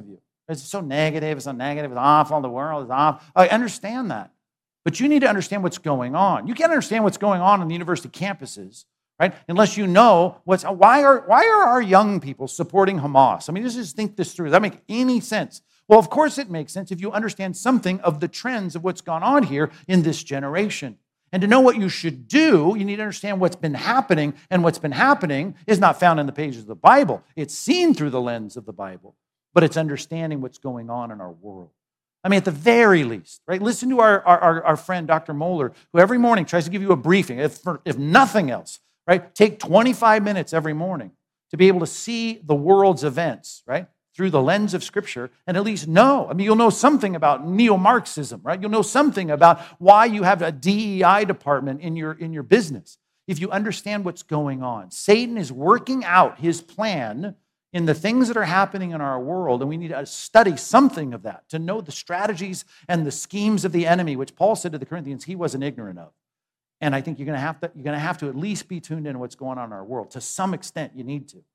It's so negative, it's so negative, it's awful, the world is awful. I understand that. But you need to understand what's going on. You can't understand what's going on on the university campuses, right? Unless you know what's, why are, why are our young people supporting Hamas? I mean, just, just think this through. Does that make any sense? Well, of course it makes sense if you understand something of the trends of what's gone on here in this generation. And to know what you should do, you need to understand what's been happening. And what's been happening is not found in the pages of the Bible. It's seen through the lens of the Bible. But it's understanding what's going on in our world. I mean, at the very least, right? Listen to our, our, our friend, Doctor Moeller, who every morning tries to give you a briefing. If, if nothing else, right? Take twenty-five minutes every morning to be able to see the world's events, right? Through the lens of Scripture, and at least know. I mean, you'll know something about neo-Marxism, right? You'll know something about why you have a D E I department in your, in your business. If you understand what's going on. Satan is working out his plan in the things that are happening in our world, and we need to study something of that to know the strategies and the schemes of the enemy, which Paul said to the Corinthians he wasn't ignorant of. And I think you're going to have to, you're going to have to at least be tuned in to what's going on in our world. To some extent, you need to.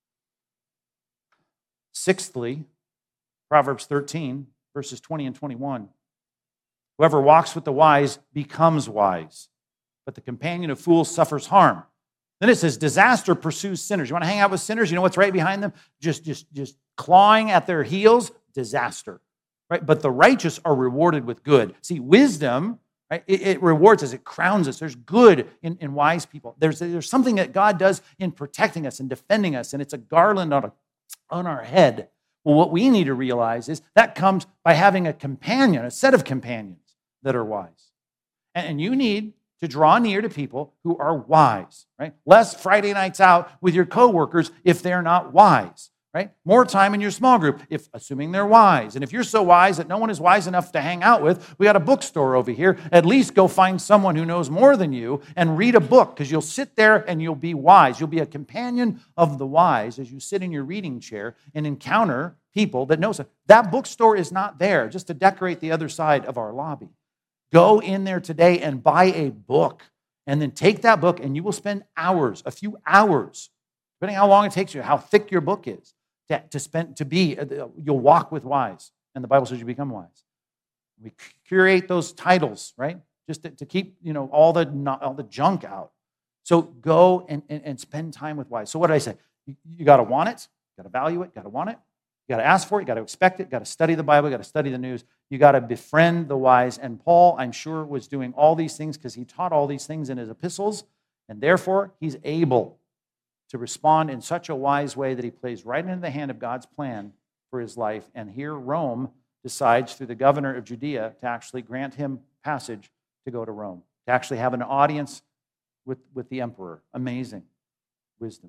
Sixthly, Proverbs thirteen, verses twenty and twenty-one. Whoever walks with the wise becomes wise, but the companion of fools suffers harm. Then it says, disaster pursues sinners. You want to hang out with sinners? You know what's right behind them? Just, just, just clawing at their heels? Disaster. Right? But the righteous are rewarded with good. See, wisdom, right, it, it rewards us. It crowns us. There's good in, in wise people. There's, there's something that God does in protecting us and defending us, and it's a garland on, a, on our head. Well, what we need to realize is that comes by having a companion, a set of companions that are wise. And, and you need to draw near to people who are wise, right? Less Friday nights out with your coworkers if they're not wise, right? More time in your small group, if assuming they're wise. And if you're so wise that no one is wise enough to hang out with, we got a bookstore over here. At least go find someone who knows more than you and read a book, because you'll sit there and you'll be wise. You'll be a companion of the wise as you sit in your reading chair and encounter people that know something. That bookstore is not there just to decorate the other side of our lobby. Go in there today and buy a book, and then take that book, and you will spend hours, a few hours, depending how long it takes you, how thick your book is, to, to spend to be. You'll walk with wise, and the Bible says you become wise. We curate those titles, right, just to, to keep you know all the all the junk out. So go and, and, and spend time with wise. So what did I say? You, you got to want it, got to value it, got to want it. You got to ask for it, you got to expect it, you got to study the Bible, you got to study the news, you got to befriend the wise. And Paul, I'm sure, was doing all these things because he taught all these things in his epistles, and therefore he's able to respond in such a wise way that he plays right into the hand of God's plan for his life. And here Rome decides through the governor of Judea to actually grant him passage to go to Rome, to actually have an audience with, with the emperor. Amazing wisdom.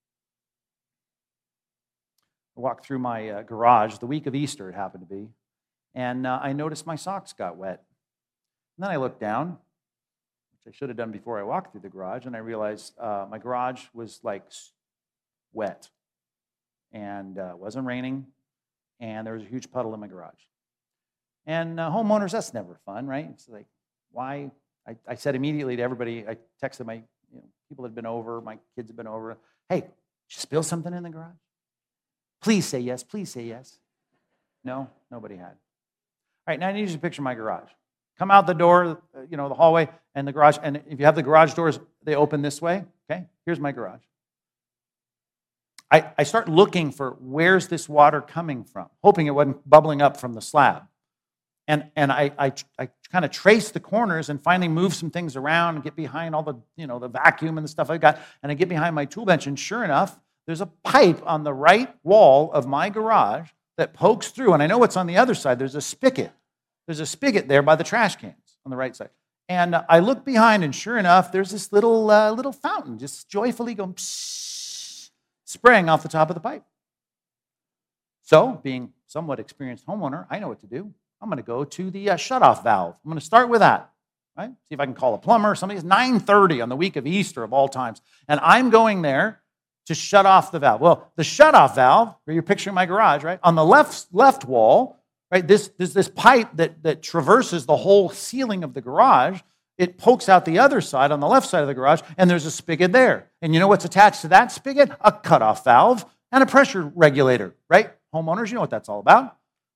I walked through my uh, garage, the week of Easter it happened to be, and uh, I noticed my socks got wet. And then I looked down, which I should have done before I walked through the garage, and I realized uh, my garage was like wet, and uh, it wasn't raining, and there was a huge puddle in my garage. And uh, homeowners, that's never fun, right? It's like, why? I, I said immediately to everybody, I texted my you know, people that had been over, my kids had been over, hey, did you spill something in the garage? Please say yes. Please say yes. No, nobody had. All right, now I need you to picture my garage. Come out the door, you know, the hallway, and the garage. And if you have the garage doors, they open this way. Okay, here's my garage. I, I start looking for where's this water coming from, hoping it wasn't bubbling up from the slab. And, and I, I, I kind of trace the corners and finally move some things around and get behind all the, you know, the vacuum and the stuff I got. And I get behind my tool bench, and sure enough, there's a pipe on the right wall of my garage that pokes through, and I know what's on the other side. There's a spigot. There's a spigot there by the trash cans on the right side. And uh, I look behind, and sure enough, there's this little uh, little fountain just joyfully going psh, spraying off the top of the pipe. So, being somewhat experienced homeowner, I know what to do. I'm going to go to the uh, shutoff valve. I'm going to start with that. Right? See if I can call a plumber or somebody. It's nine thirty on the week of Easter of all times, and I'm going there to shut off the valve. Well, the shutoff valve, where you're picturing my garage, right? On the left left wall, right? This there's this pipe that that traverses the whole ceiling of the garage. It pokes out the other side on the left side of the garage, and there's a spigot there. And you know what's attached to that spigot? A cutoff valve and a pressure regulator, right? Homeowners, you know what that's all about.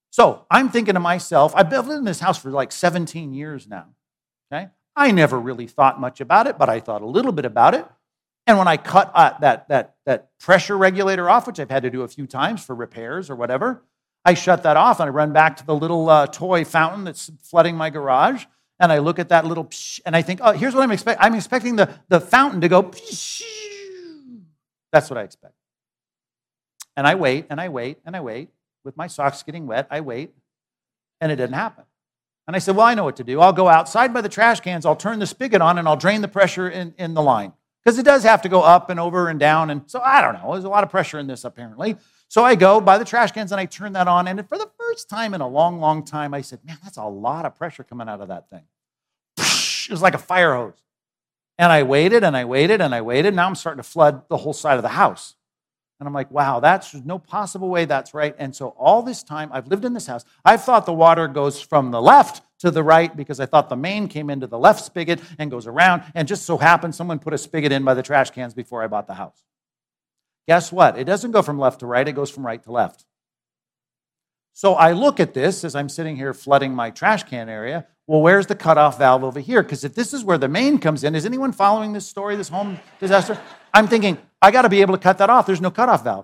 So I'm thinking to myself, I've lived in this house for like seventeen years now. Okay, I never really thought much about it, but I thought a little bit about it. And when I cut uh, that, that, that pressure regulator off, which I've had to do a few times for repairs or whatever, I shut that off and I run back to the little uh, toy fountain that's flooding my garage. And I look at that little psh, and I think, oh, here's what I'm expecting. I'm expecting the, the fountain to go psh. That's what I expect. And I wait, and I wait, and I wait. With my socks getting wet, I wait, and it didn't happen. And I said, well, I know what to do. I'll go outside by the trash cans, I'll turn the spigot on, and I'll drain the pressure in, in the line. Because it does have to go up and over and down. And so I don't know. There's a lot of pressure in this, apparently. So I go by the trash cans, and I turn that on. And for the first time in a long, long time, I said, man, that's a lot of pressure coming out of that thing. It was like a fire hose. And I waited, and I waited, and I waited. Now I'm starting to flood the whole side of the house. And I'm like, wow, that's there's no possible way that's right. And so all this time, I've lived in this house. I've thought the water goes from the left to the right because I thought the main came into the left spigot and goes around. And just so happened, someone put a spigot in by the trash cans before I bought the house. Guess what? It doesn't go from left to right. It goes from right to left. So I look at this as I'm sitting here flooding my trash can area. Well, where's the cutoff valve over here? Because if this is where the main comes in, is anyone following this story, this home disaster? I'm thinking, I got to be able to cut that off. There's no cutoff valve.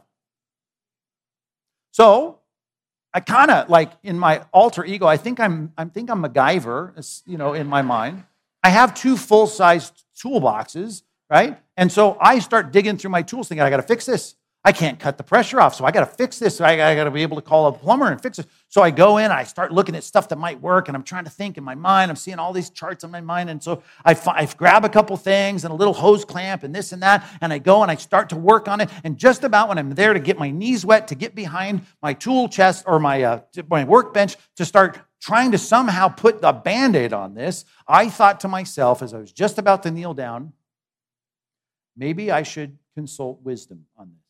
So I kind of, like in my alter ego, I think I'm, I think I'm MacGyver, you know, in my mind. I have two full-sized toolboxes, right? And so I start digging through my tools thinking, I got to fix this. I can't cut the pressure off, so I got to fix this. I, I got to be able to call a plumber and fix it. So I go in, I start looking at stuff that might work, and I'm trying to think in my mind. I'm seeing all these charts in my mind, and so I, I grab a couple things and a little hose clamp and this and that, and I go and I start to work on it. And just about when I'm there to get my knees wet, to get behind my tool chest or my uh, my workbench to start trying to somehow put a Band-Aid on this, I thought to myself as I was just about to kneel down, maybe I should consult wisdom on this.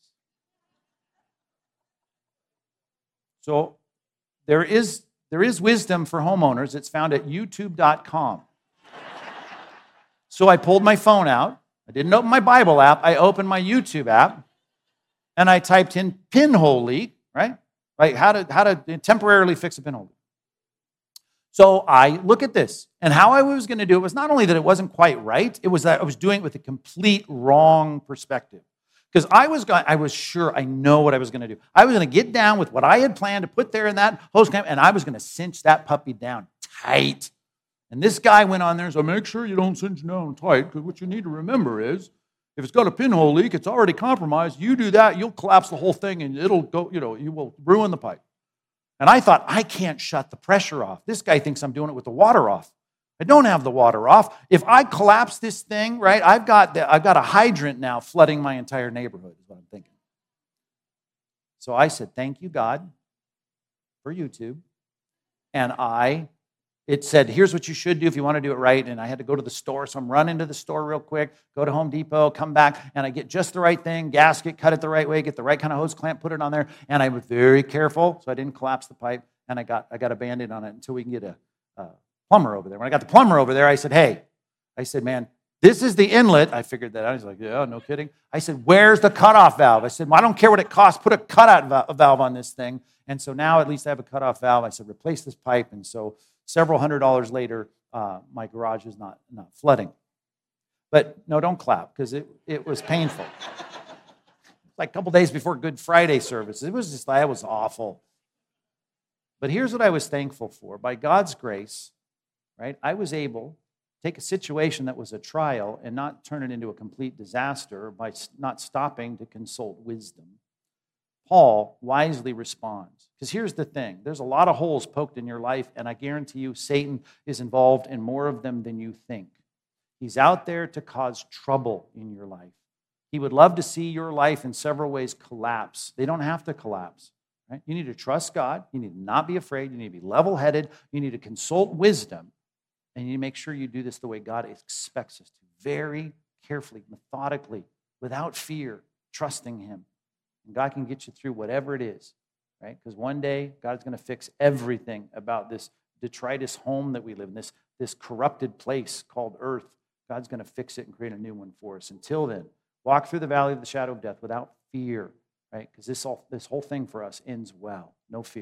So there is, there is wisdom for homeowners. It's found at youtube dot com. So I pulled my phone out. I didn't open my Bible app. I opened my YouTube app, and I typed in pinhole leak, right? Like how to, how to temporarily fix a pinhole leak. So I look at this, and how I was going to do it was not only that it wasn't quite right, it was that I was doing it with a complete wrong perspective. Because I was going, I was sure I know what I was going to do. I was going to get down with what I had planned to put there in that hose clamp, and I was going to cinch that puppy down tight. And this guy went on there and said, make sure you don't cinch down tight, because what you need to remember is, if it's got a pinhole leak, it's already compromised. You do that, you'll collapse the whole thing, and it'll go, you know, you will ruin the pipe. And I thought, I can't shut the pressure off. This guy thinks I'm doing it with the water off. I don't have the water off. If I collapse this thing, right, I've got, the, I've got a hydrant now flooding my entire neighborhood, is what I'm thinking. So I said, thank you, God, for YouTube. And I, it said, here's what you should do if you want to do it right. And I had to go to the store, so I'm running to the store real quick, go to Home Depot, come back, and I get just the right thing, gasket, cut it the right way, get the right kind of hose clamp, put it on there. And I was very careful, so I didn't collapse the pipe, and I got, I got a Band-Aid on it until we can get a... a plumber over there. When I got the plumber over there, I said, hey, I said, man, this is the inlet. I figured that out. He's like, yeah, no kidding. I said, where's the cutoff valve? I said, well, I don't care what it costs. Put a cutout valve on this thing. And so now at least I have a cutoff valve. I said, replace this pipe. And so several hundred dollars later, uh, my garage is not, not flooding. But no, don't clap, because it, it was painful. Like a couple days before Good Friday service. It was just, that was awful. But here's what I was thankful for. By God's grace, right, I was able to take a situation that was a trial and not turn it into a complete disaster by not stopping to consult wisdom. Paul wisely responds. Because here's the thing. There's a lot of holes poked in your life, and I guarantee you Satan is involved in more of them than you think. He's out there to cause trouble in your life. He would love to see your life in several ways collapse. They don't have to collapse. Right? You need to trust God. You need to not be afraid. You need to be level-headed. You need to consult wisdom. And you need to make sure you do this the way God expects us to. Very carefully, methodically, without fear, trusting Him. And God can get you through whatever it is. Right? Because one day, God's going to fix everything about this detritus home that we live in, this, this corrupted place called earth. God's going to fix it and create a new one for us. Until then, walk through the valley of the shadow of death without fear. Right? Because this, all, this whole thing for us ends well. No fear.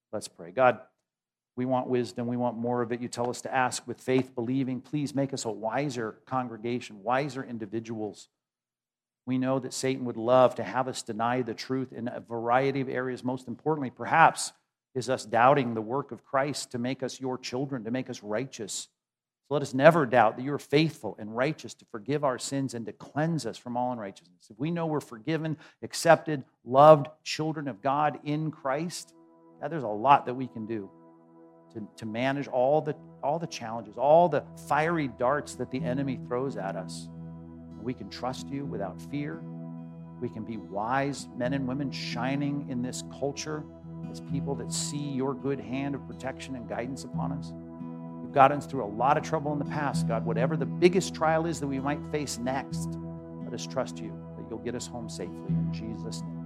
Let's pray. God, we want wisdom. We want more of it. You tell us to ask with faith, believing. Please make us a wiser congregation, wiser individuals. We know that Satan would love to have us deny the truth in a variety of areas. Most importantly, perhaps, is us doubting the work of Christ to make us your children, to make us righteous. So let us never doubt that you are faithful and righteous to forgive our sins and to cleanse us from all unrighteousness. If we know we're forgiven, accepted, loved children of God in Christ, God, there's a lot that we can do to, to manage all the, all the challenges, all the fiery darts that the enemy throws at us. We can trust you without fear. We can be wise men and women shining in this culture as people that see your good hand of protection and guidance upon us. You've gotten us through a lot of trouble in the past, God. Whatever the biggest trial is that we might face next, let us trust you that you'll get us home safely. In Jesus' name.